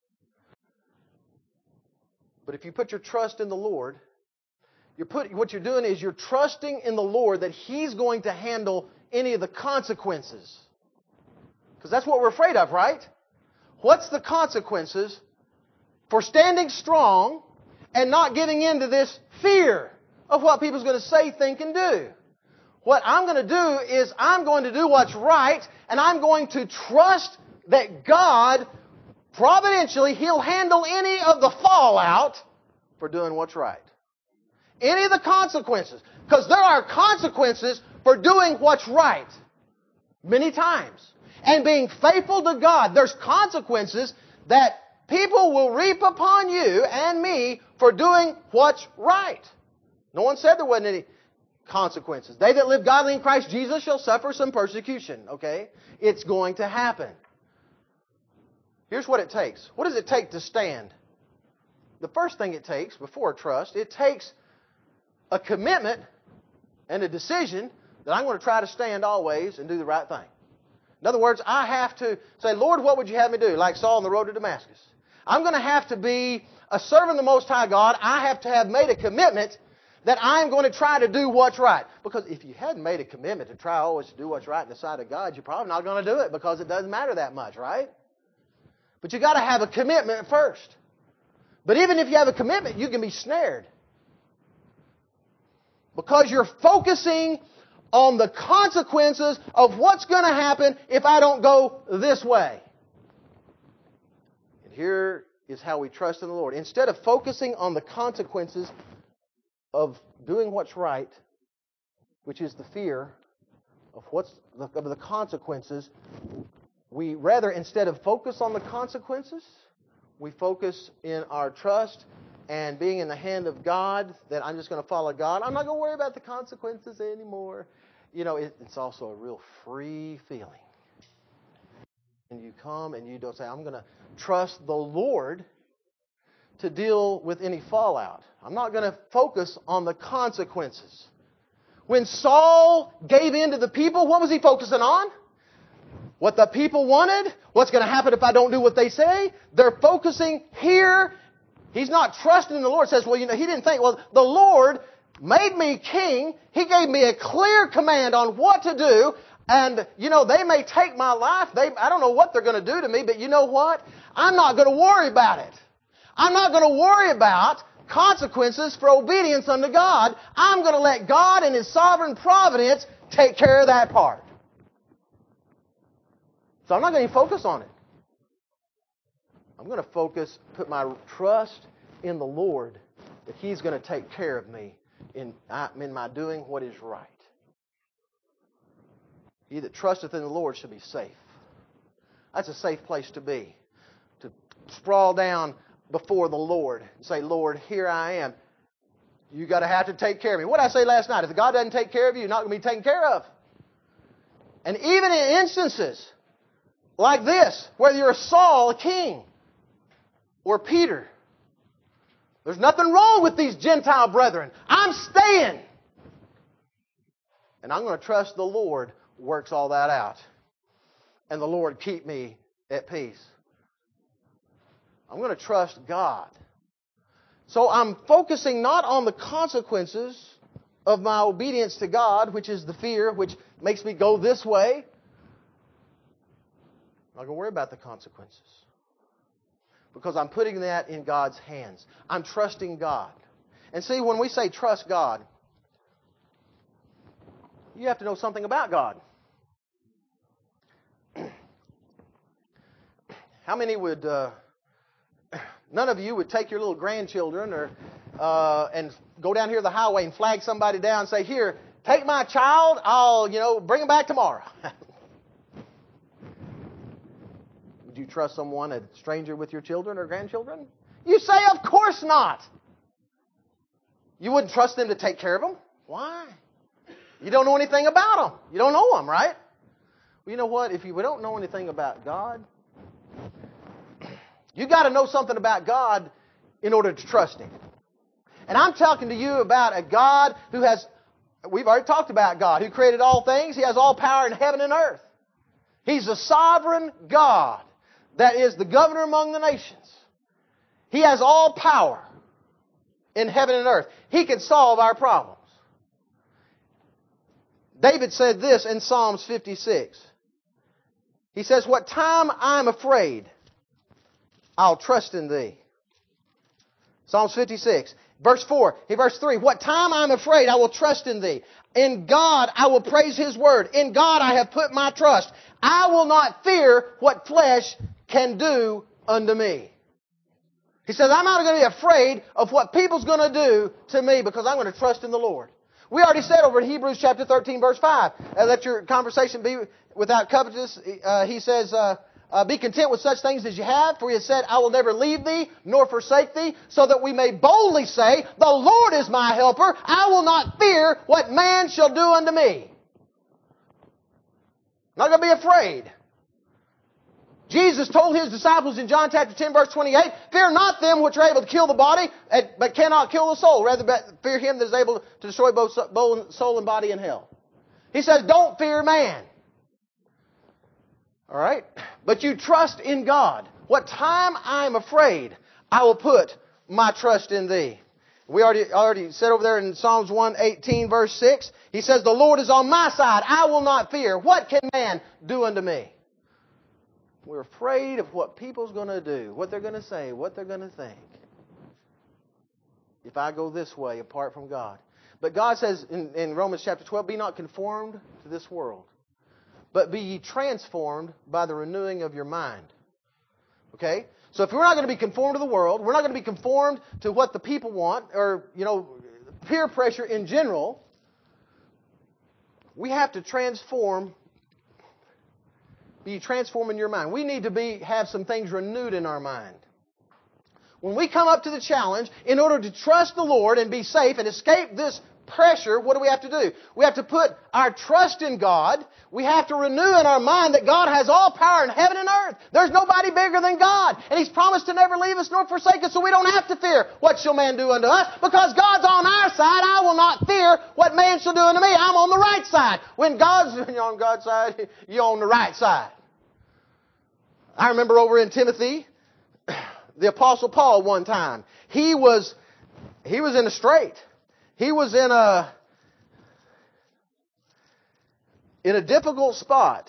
A: But if you put your trust in the Lord, you're put, what you're doing is you're trusting in the Lord that He's going to handle any of the consequences. Because that's what we're afraid of, right? What's the consequences for standing strong and not giving in to this fear of what people's going to say, think, and do? What I'm going to do is I'm going to do what's right, and I'm going to trust that God, providentially, He'll handle any of the fallout for doing what's right. Any of the consequences. Because there are consequences for doing what's right. Many times. And being faithful to God. There's consequences that people will reap upon you and me for doing what's right. No one said there wasn't any consequences. They that live godly in Christ Jesus shall suffer some persecution. Okay? It's going to happen. Here's what it takes. What does it take to stand? The first thing it takes, before trust, it takes a commitment and a decision that I'm going to try to stand always and do the right thing. In other words, I have to say, Lord, what would you have me do? Like Saul on the road to Damascus. I'm going to have to be a servant of the Most High God. I have to have made a commitment that I'm going to try to do what's right. Because if you hadn't made a commitment to try always to do what's right in the sight of God, you're probably not going to do it because it doesn't matter that much, right? But you've got to have a commitment first. But even if you have a commitment, you can be snared. Because you're focusing on the consequences of what's going to happen if I don't go this way. And here is how we trust in the Lord. Instead of focusing on the consequences of doing what's right, which is the fear of what's the, of the consequences, we rather, instead of focus on the consequences, we focus in our trust and being in the hand of God, that I'm just going to follow God. I'm not going to worry about the consequences anymore. You know, it, it's also a real free feeling. And you come and you don't say, I'm going to trust the Lord to deal with any fallout. I'm not going to focus on the consequences. When Saul gave in to the people, what was he focusing on? What the people wanted? What's going to happen if I don't do what they say? They're focusing here. He's not trusting in the Lord. Says, well, you know, he didn't think, well, the Lord made me king. He gave me a clear command on what to do. And, you know, they may take my life. They, I don't know what they're going to do to me, but you know what? I'm not going to worry about it. I'm not going to worry about consequences for obedience unto God. I'm going to let God in His sovereign providence take care of that part. So I'm not going to focus on it. I'm going to focus, put my trust in the Lord that He's going to take care of me in, in my doing what is right. He that trusteth in the Lord shall be safe. That's a safe place to be. To sprawl down before the Lord and say, Lord, here I am. You got to have to take care of me. What did I say last night? If God doesn't take care of you, you're not going to be taken care of. And even in instances like this, whether you're a Saul, a king, or Peter, there's nothing wrong with these Gentile brethren. I'm staying. And I'm going to trust the Lord works all that out. And the Lord keep me at peace. I'm going to trust God. So I'm focusing not on the consequences of my obedience to God, which is the fear, which makes me go this way. I'm not going to worry about the consequences. Because I'm putting that in God's hands. I'm trusting God. And see, when we say trust God, you have to know something about God. How many would, uh, none of you would take your little grandchildren or uh, and go down here to the highway and flag somebody down and say, here, take my child, I'll, you know, bring him back tomorrow. you trust someone, a stranger, with your children or grandchildren? You say, of course not. You wouldn't trust them to take care of them? Why? You don't know anything about them. You don't know them, right? Well, you know what? If you don't know anything about God, you got to know something about God in order to trust Him. And I'm talking to you about a God who has, we've already talked about God, who created all things. He has all power in heaven and earth. He's a sovereign God that is the governor among the nations. He has all power in heaven and earth. He can solve our problems. David said this in Psalms fifty-six. He says, what time I'm afraid, I'll trust in Thee. Psalms fifty-six. Verse four, verse three, what time I'm afraid, I will trust in Thee. In God I will praise His word. In God I have put my trust. I will not fear what flesh can do unto me. He says, I'm not going to be afraid of what people's going to do to me because I'm going to trust in the Lord. We already said over in Hebrews chapter thirteen, verse five, uh, let your conversation be without covetousness. Uh, he says, uh, uh, be content with such things as you have, for He has said, I will never leave thee nor forsake thee, so that we may boldly say, the Lord is my helper. I will not fear what man shall do unto me. Not going to be afraid. Jesus told His disciples in John chapter ten, verse twenty-eight, fear not them which are able to kill the body, but cannot kill the soul. Rather fear Him that is able to destroy both soul and body in hell. He says, don't fear man. All right? But you trust in God. What time I'm afraid, I will put my trust in Thee. We already, already said over there in Psalms one eighteen, verse six, He says, the Lord is on my side. I will not fear. What can man do unto me? We're afraid of what people's going to do, what they're going to say, what they're going to think. If I go this way apart from God. But God says in, in Romans chapter twelve, be not conformed to this world, but be ye transformed by the renewing of your mind. Okay? So if we're not going to be conformed to the world, we're not going to be conformed to what the people want, or, you know, peer pressure in general, we have to transform Be transformed in your mind. We need to be have some things renewed in our mind. When we come up to the challenge, in order to trust the Lord and be safe and escape this pressure, what do we have to do? We have to put our trust in God. We have to renew in our mind that God has all power in heaven and earth. There's nobody bigger than God. And He's promised to never leave us nor forsake us, so we don't have to fear what shall man do unto us. Because God's on our side, I will not fear what man shall do unto me. I'm on the right side. When God's you're on God's side, you're on the right side. I remember over in Timothy, the Apostle Paul one time, he was, he was in a strait. He was in a, in a difficult spot.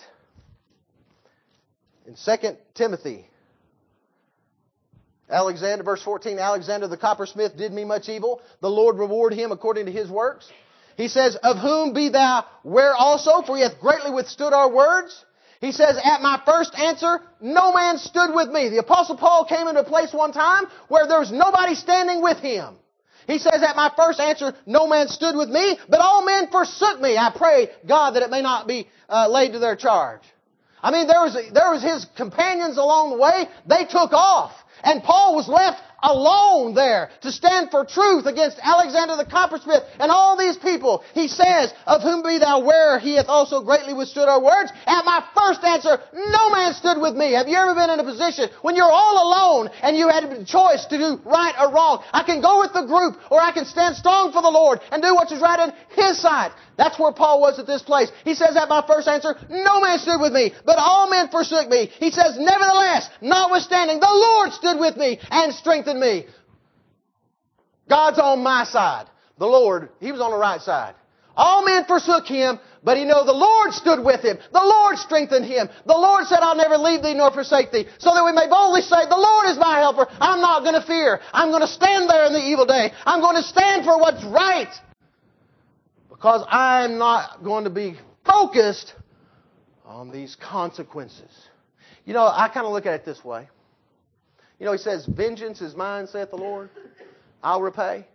A: In Second Timothy, Alexander, verse fourteen, Alexander the coppersmith did me much evil. The Lord reward him according to his works. He says, of whom be thou ware also, for he hath greatly withstood our words. He says, at my first answer, no man stood with me. The Apostle Paul came into a place one time where there was nobody standing with him. He says, at my first answer, no man stood with me, but all men forsook me. I pray, God, that it may not be uh, laid to their charge. I mean, there was, there was his companions along the way. They took off. And Paul was left alone there to stand for truth against Alexander the coppersmith and all these people. He says, of whom be thou ware, he hath also greatly withstood our words. At my first answer, no man stood with me. Have you ever been in a position when you're all alone and you had a choice to do right or wrong? I can go with the group, or I can stand strong for the Lord and do what is right in His sight. That's where Paul was at this place. He says, at my first answer, no man stood with me, but all men forsook me. He says, nevertheless, notwithstanding, the Lord stood with me and strengthened me. God's on my side. The Lord, He was on the right side. All men forsook Him, but He know the Lord stood with him. The Lord strengthened him. The Lord said, I'll never leave thee nor forsake thee, so that we may boldly say, the Lord is my helper. I'm not going to fear. I'm going to stand there in the evil day. I'm going to stand for what's right. Because I'm not going to be focused on these consequences. You know, I kind of look at it this way. You know, He says, vengeance is mine, saith the Lord. I'll repay.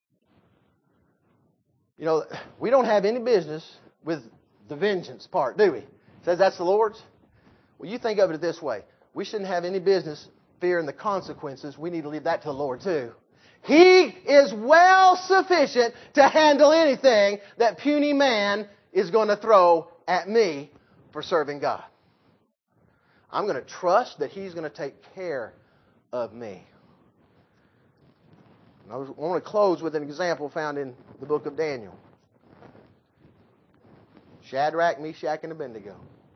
A: You know, we don't have any business with the vengeance part, do we? It says that's the Lord's. Well, you think of it this way. we shouldn't have any business fearing the consequences. We need to leave that to the Lord too. He is well sufficient to handle anything that puny man is going to throw at me for serving God. I'm going to trust that He's going to take care of me. And I want to close with an example found in the book of Daniel. Shadrach, Meshach, and Abednego.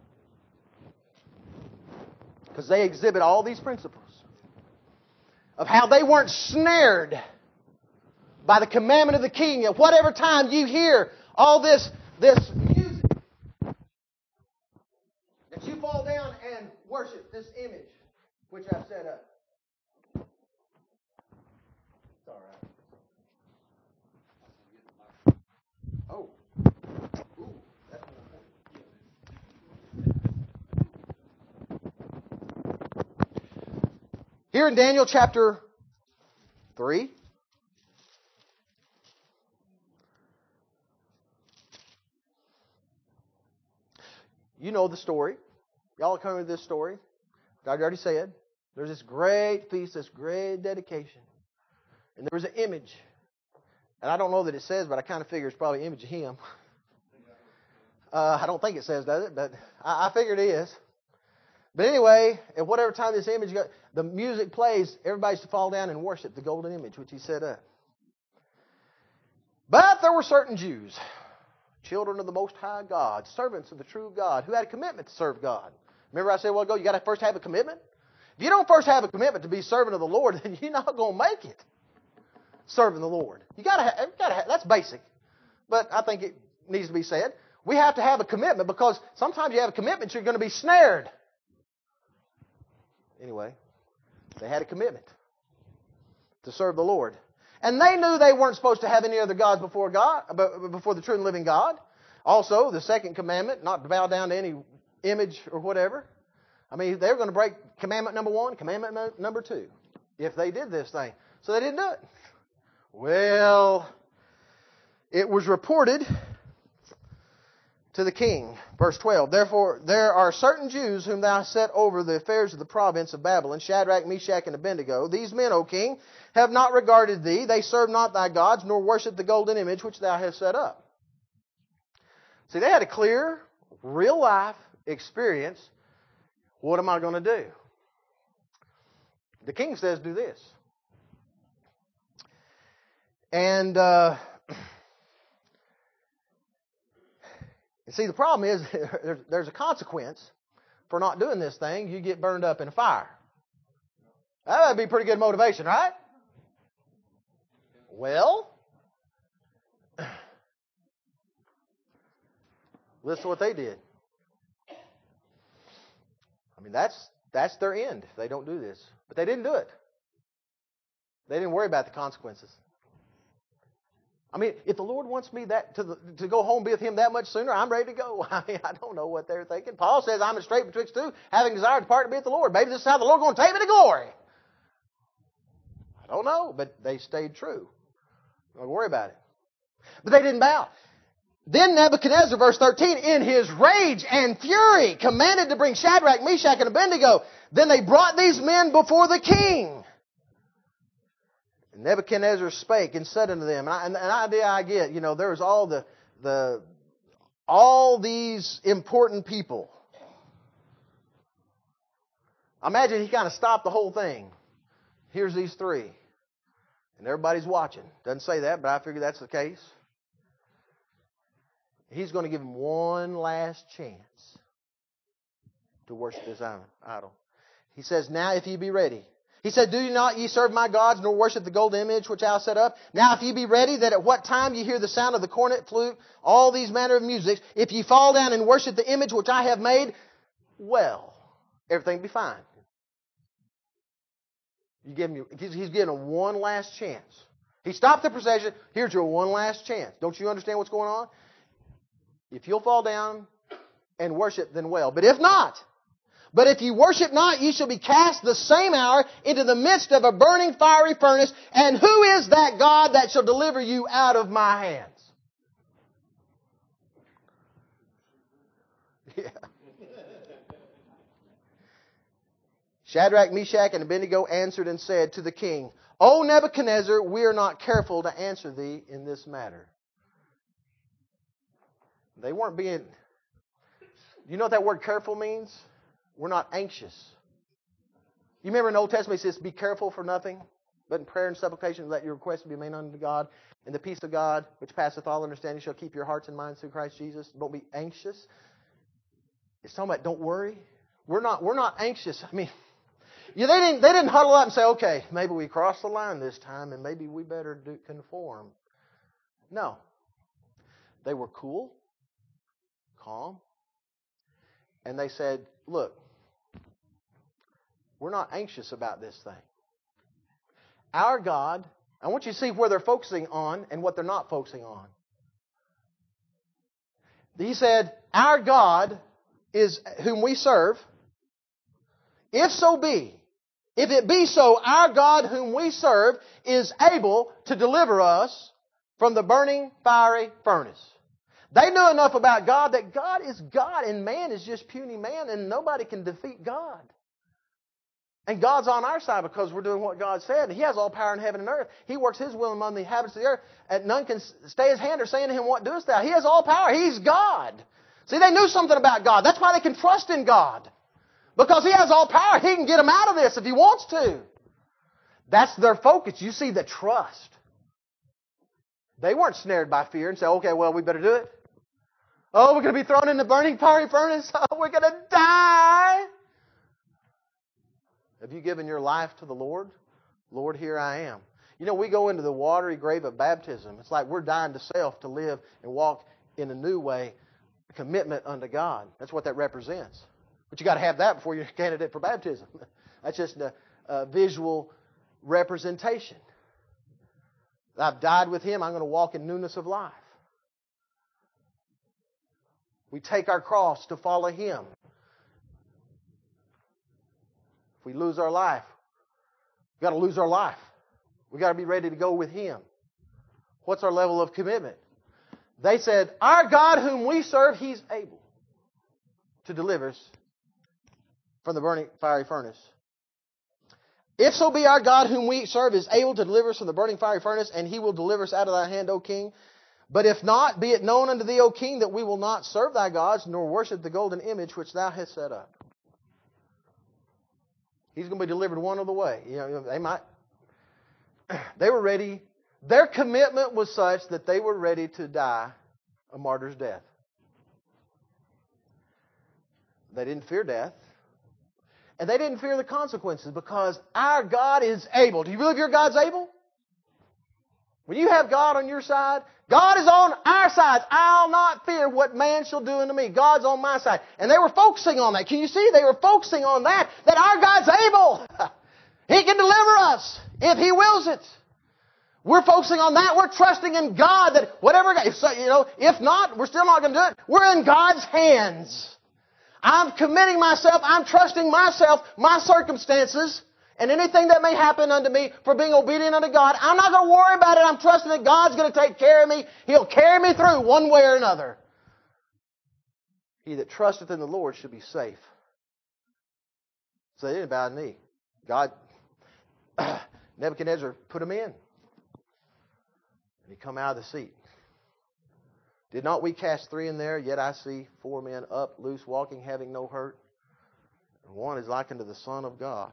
A: Because they exhibit all these principles of how they weren't snared by the commandment of the king. At whatever time you hear all this, this music, that you fall down and worship this image which I've set up. It's all right. Oh. Ooh, that's here in Daniel chapter three, you know the story. Y'all are coming to this story. God already said, there's this great feast, this great dedication. And there was an image. And I don't know that it says, but I kind of figure it's probably an image of Him. Uh, I don't think it says, does it? But I, I figure it is. But anyway, at whatever time this image, got, the music plays, everybody's to fall down and worship the golden image which He set up. But there were certain Jews, children of the Most High God, servants of the true God, who had a commitment to serve God. Remember I said a while ago, you got to first have a commitment? If you don't first have a commitment to be servant of the Lord, then you're not going to make it serving the Lord. You got to have, got to have, that's basic. But I think it needs to be said. We have to have a commitment because sometimes you have a commitment, you're going to be snared. Anyway, they had a commitment to serve the Lord. And they knew they weren't supposed to have any other gods before God, before the true and living God. Also, the second commandment, not to bow down to any image or whatever. I mean, they were going to break commandment number one, commandment no, number two, if they did this thing. So they didn't do it. Well, it was reported to the king. Verse twelve, therefore there are certain Jews whom thou hast set over the affairs of the province of Babylon, Shadrach, Meshach, and Abednego. These men, O king, have not regarded thee. They serve not thy gods, nor worship the golden image which thou hast set up. See, they had a clear, real life experience. What am I going to do? The king says, do this. And uh, you see, the problem is there's, there's a consequence for not doing this thing. You get burned up in a fire. That would be pretty good motivation, right? Well, listen to what they did. I mean, that's that's their end if they don't do this. But they didn't do it. They didn't worry about the consequences. I mean, if the Lord wants me that to the, to go home and be with Him that much sooner, I'm ready to go. I mean, I don't know what they're thinking. Paul says, I'm in strait betwixt two, having desire to depart to be with the Lord. Maybe this is how the Lord's going to take me to glory. I don't know, but they stayed true. Don't worry about it. But they didn't bow. Then Nebuchadnezzar, verse thirteen, in his rage and fury, commanded to bring Shadrach, Meshach, and Abednego. Then they brought these men before the king. And Nebuchadnezzar spake and said unto them, and, I, and an idea I get, you know, there was all the, the, all these important people. Imagine he kind of stopped the whole thing. Here's these three. And everybody's watching. Doesn't say that, but I figure that's the case. He's going to give them one last chance to worship this idol. He says, now if ye be ready. He said, do not ye serve my gods, nor worship the golden image which I set up. Now if ye be ready, that at what time ye hear the sound of the cornet, flute, all these manner of music, if ye fall down and worship the image which I have made, well, everything will be fine. You give him, he's giving them one last chance. He stopped the procession. Here's your one last chance. Don't you understand what's going on? If you'll fall down and worship, then well. But if not, but if ye worship not, ye shall be cast the same hour into the midst of a burning fiery furnace. And who is that God that shall deliver you out of my hands? Yeah. Shadrach, Meshach, and Abednego answered and said to the king, O Nebuchadnezzar, we are not careful to answer thee in this matter. They weren't being... You know what that word careful means? We're not anxious. You remember in the Old Testament it says, be careful for nothing, but in prayer and supplication let your requests be made unto God. And the peace of God, which passeth all understanding, shall keep your hearts and minds through Christ Jesus. Don't be anxious. It's talking about don't worry. We're not, we're not anxious. I mean, yeah, they didn't, they didn't huddle up and say, okay, maybe we crossed the line this time and maybe we better do conform. No. They were cool, calm, and they said, look, we're not anxious about this thing. Our God, I want you to see where they're focusing on and what they're not focusing on. He said, our God is whom we serve. If so be, if it be so, our God whom we serve is able to deliver us from the burning fiery furnace. They knew enough about God that God is God and man is just puny man and nobody can defeat God. And God's on our side because we're doing what God said. He has all power in heaven and earth. He works His will among the inhabitants of the earth. And none can stay His hand or say unto Him, what doest thou? He has all power. He's God. See, they knew something about God. That's why they can trust in God. Because He has all power. He can get them out of this if He wants to. That's their focus. You see the trust. They weren't snared by fear and said, okay, well, we better do it. Oh, we're going to be thrown in the burning fiery furnace. Oh, we're going to die. Have you given your life to the Lord? Lord, here I am. You know, we go into the watery grave of baptism. It's like we're dying to self to live and walk in a new way, a commitment unto God. That's what that represents. But you got to have that before you're a candidate for baptism. That's just a, a visual representation. I've died with Him. I'm going to walk in newness of life. We take our cross to follow Him. If we lose our life, we've got to lose our life. We've got to be ready to go with Him. What's our level of commitment? They said, our God whom we serve, He's able to deliver us from the burning fiery furnace. If so be our God whom we serve is able to deliver us from the burning fiery furnace, and He will deliver us out of thy hand, O king. But if not, be it known unto thee, O king, that we will not serve thy gods, nor worship the golden image which thou hast set up. He's going to be delivered one other way. You know, they might. They were ready. Their commitment was such that they were ready to die a martyr's death. They didn't fear death. And they didn't fear the consequences because our God is able. Do you believe your God's able? When you have God on your side, God is on our side. I'll not fear what man shall do unto me. God's on my side. And they were focusing on that. Can you see? They were focusing on that. That our God's able. He can deliver us if He wills it. We're focusing on that. We're trusting in God that whatever, if, you know, if not, we're still not going to do it. We're in God's hands. I'm committing myself. I'm trusting myself, my circumstances, and anything that may happen unto me for being obedient unto God. I'm not going to worry about it. I'm trusting that God's going to take care of me. He'll carry me through one way or another. He that trusteth in the Lord should be safe. So they didn't bow the knee. God, Nebuchadnezzar put him in. And he come out of the seat. Did not we cast three in there? Yet I see four men up, loose, walking, having no hurt. And one is like unto the Son of God.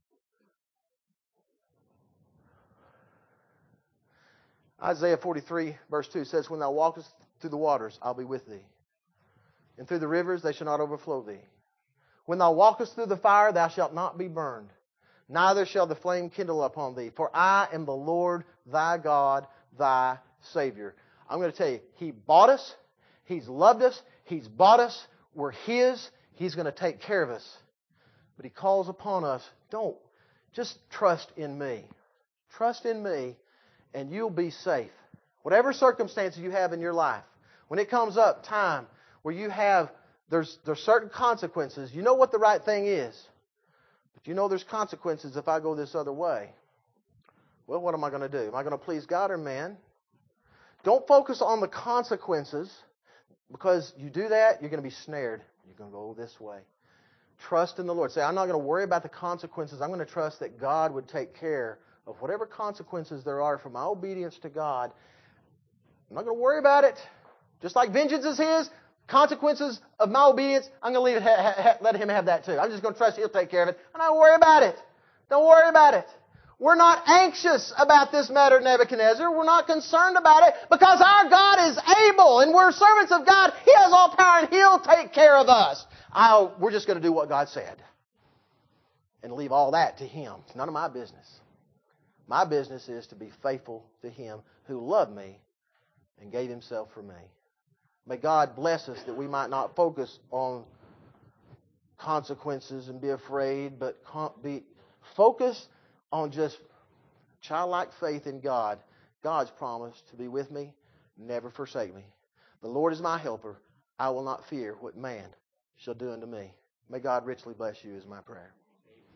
A: Isaiah forty-three, verse two says, when thou walkest through the waters, I'll be with thee. And through the rivers, they shall not overflow thee. When thou walkest through the fire, thou shalt not be burned. Neither shall the flame kindle upon thee. For I am the Lord thy God, thy Savior. I'm going to tell you, He bought us. He's loved us. He's bought us. We're His. He's going to take care of us. But He calls upon us, don't just trust in me. Trust in me and you'll be safe. Whatever circumstances you have in your life, when it comes up time where you have, there's, there's certain consequences. You know what the right thing is. But you know there's consequences if I go this other way. Well, what am I going to do? Am I going to please God or man? Don't focus on the consequences, because you do that, you're going to be snared. You're going to go this way. Trust in the Lord. Say, I'm not going to worry about the consequences. I'm going to trust that God would take care of whatever consequences there are for my obedience to God. I'm not going to worry about it. Just like vengeance is His, consequences of my obedience, I'm going to leave it, ha, ha, let Him have that too. I'm just going to trust He'll take care of it. And I don't worry about it. Don't worry about it. We're not anxious about this matter, Nebuchadnezzar. We're not concerned about it because our God is able and we're servants of God. He has all power and He'll take care of us. I'll, we're just going to do what God said and leave all that to Him. It's none of my business. My business is to be faithful to Him who loved me and gave Himself for me. May God bless us that we might not focus on consequences and be afraid, but be focused on just childlike faith in God. God's promise to be with me, never forsake me. The Lord is my helper. I will not fear what man shall do unto me. May God richly bless you is my prayer.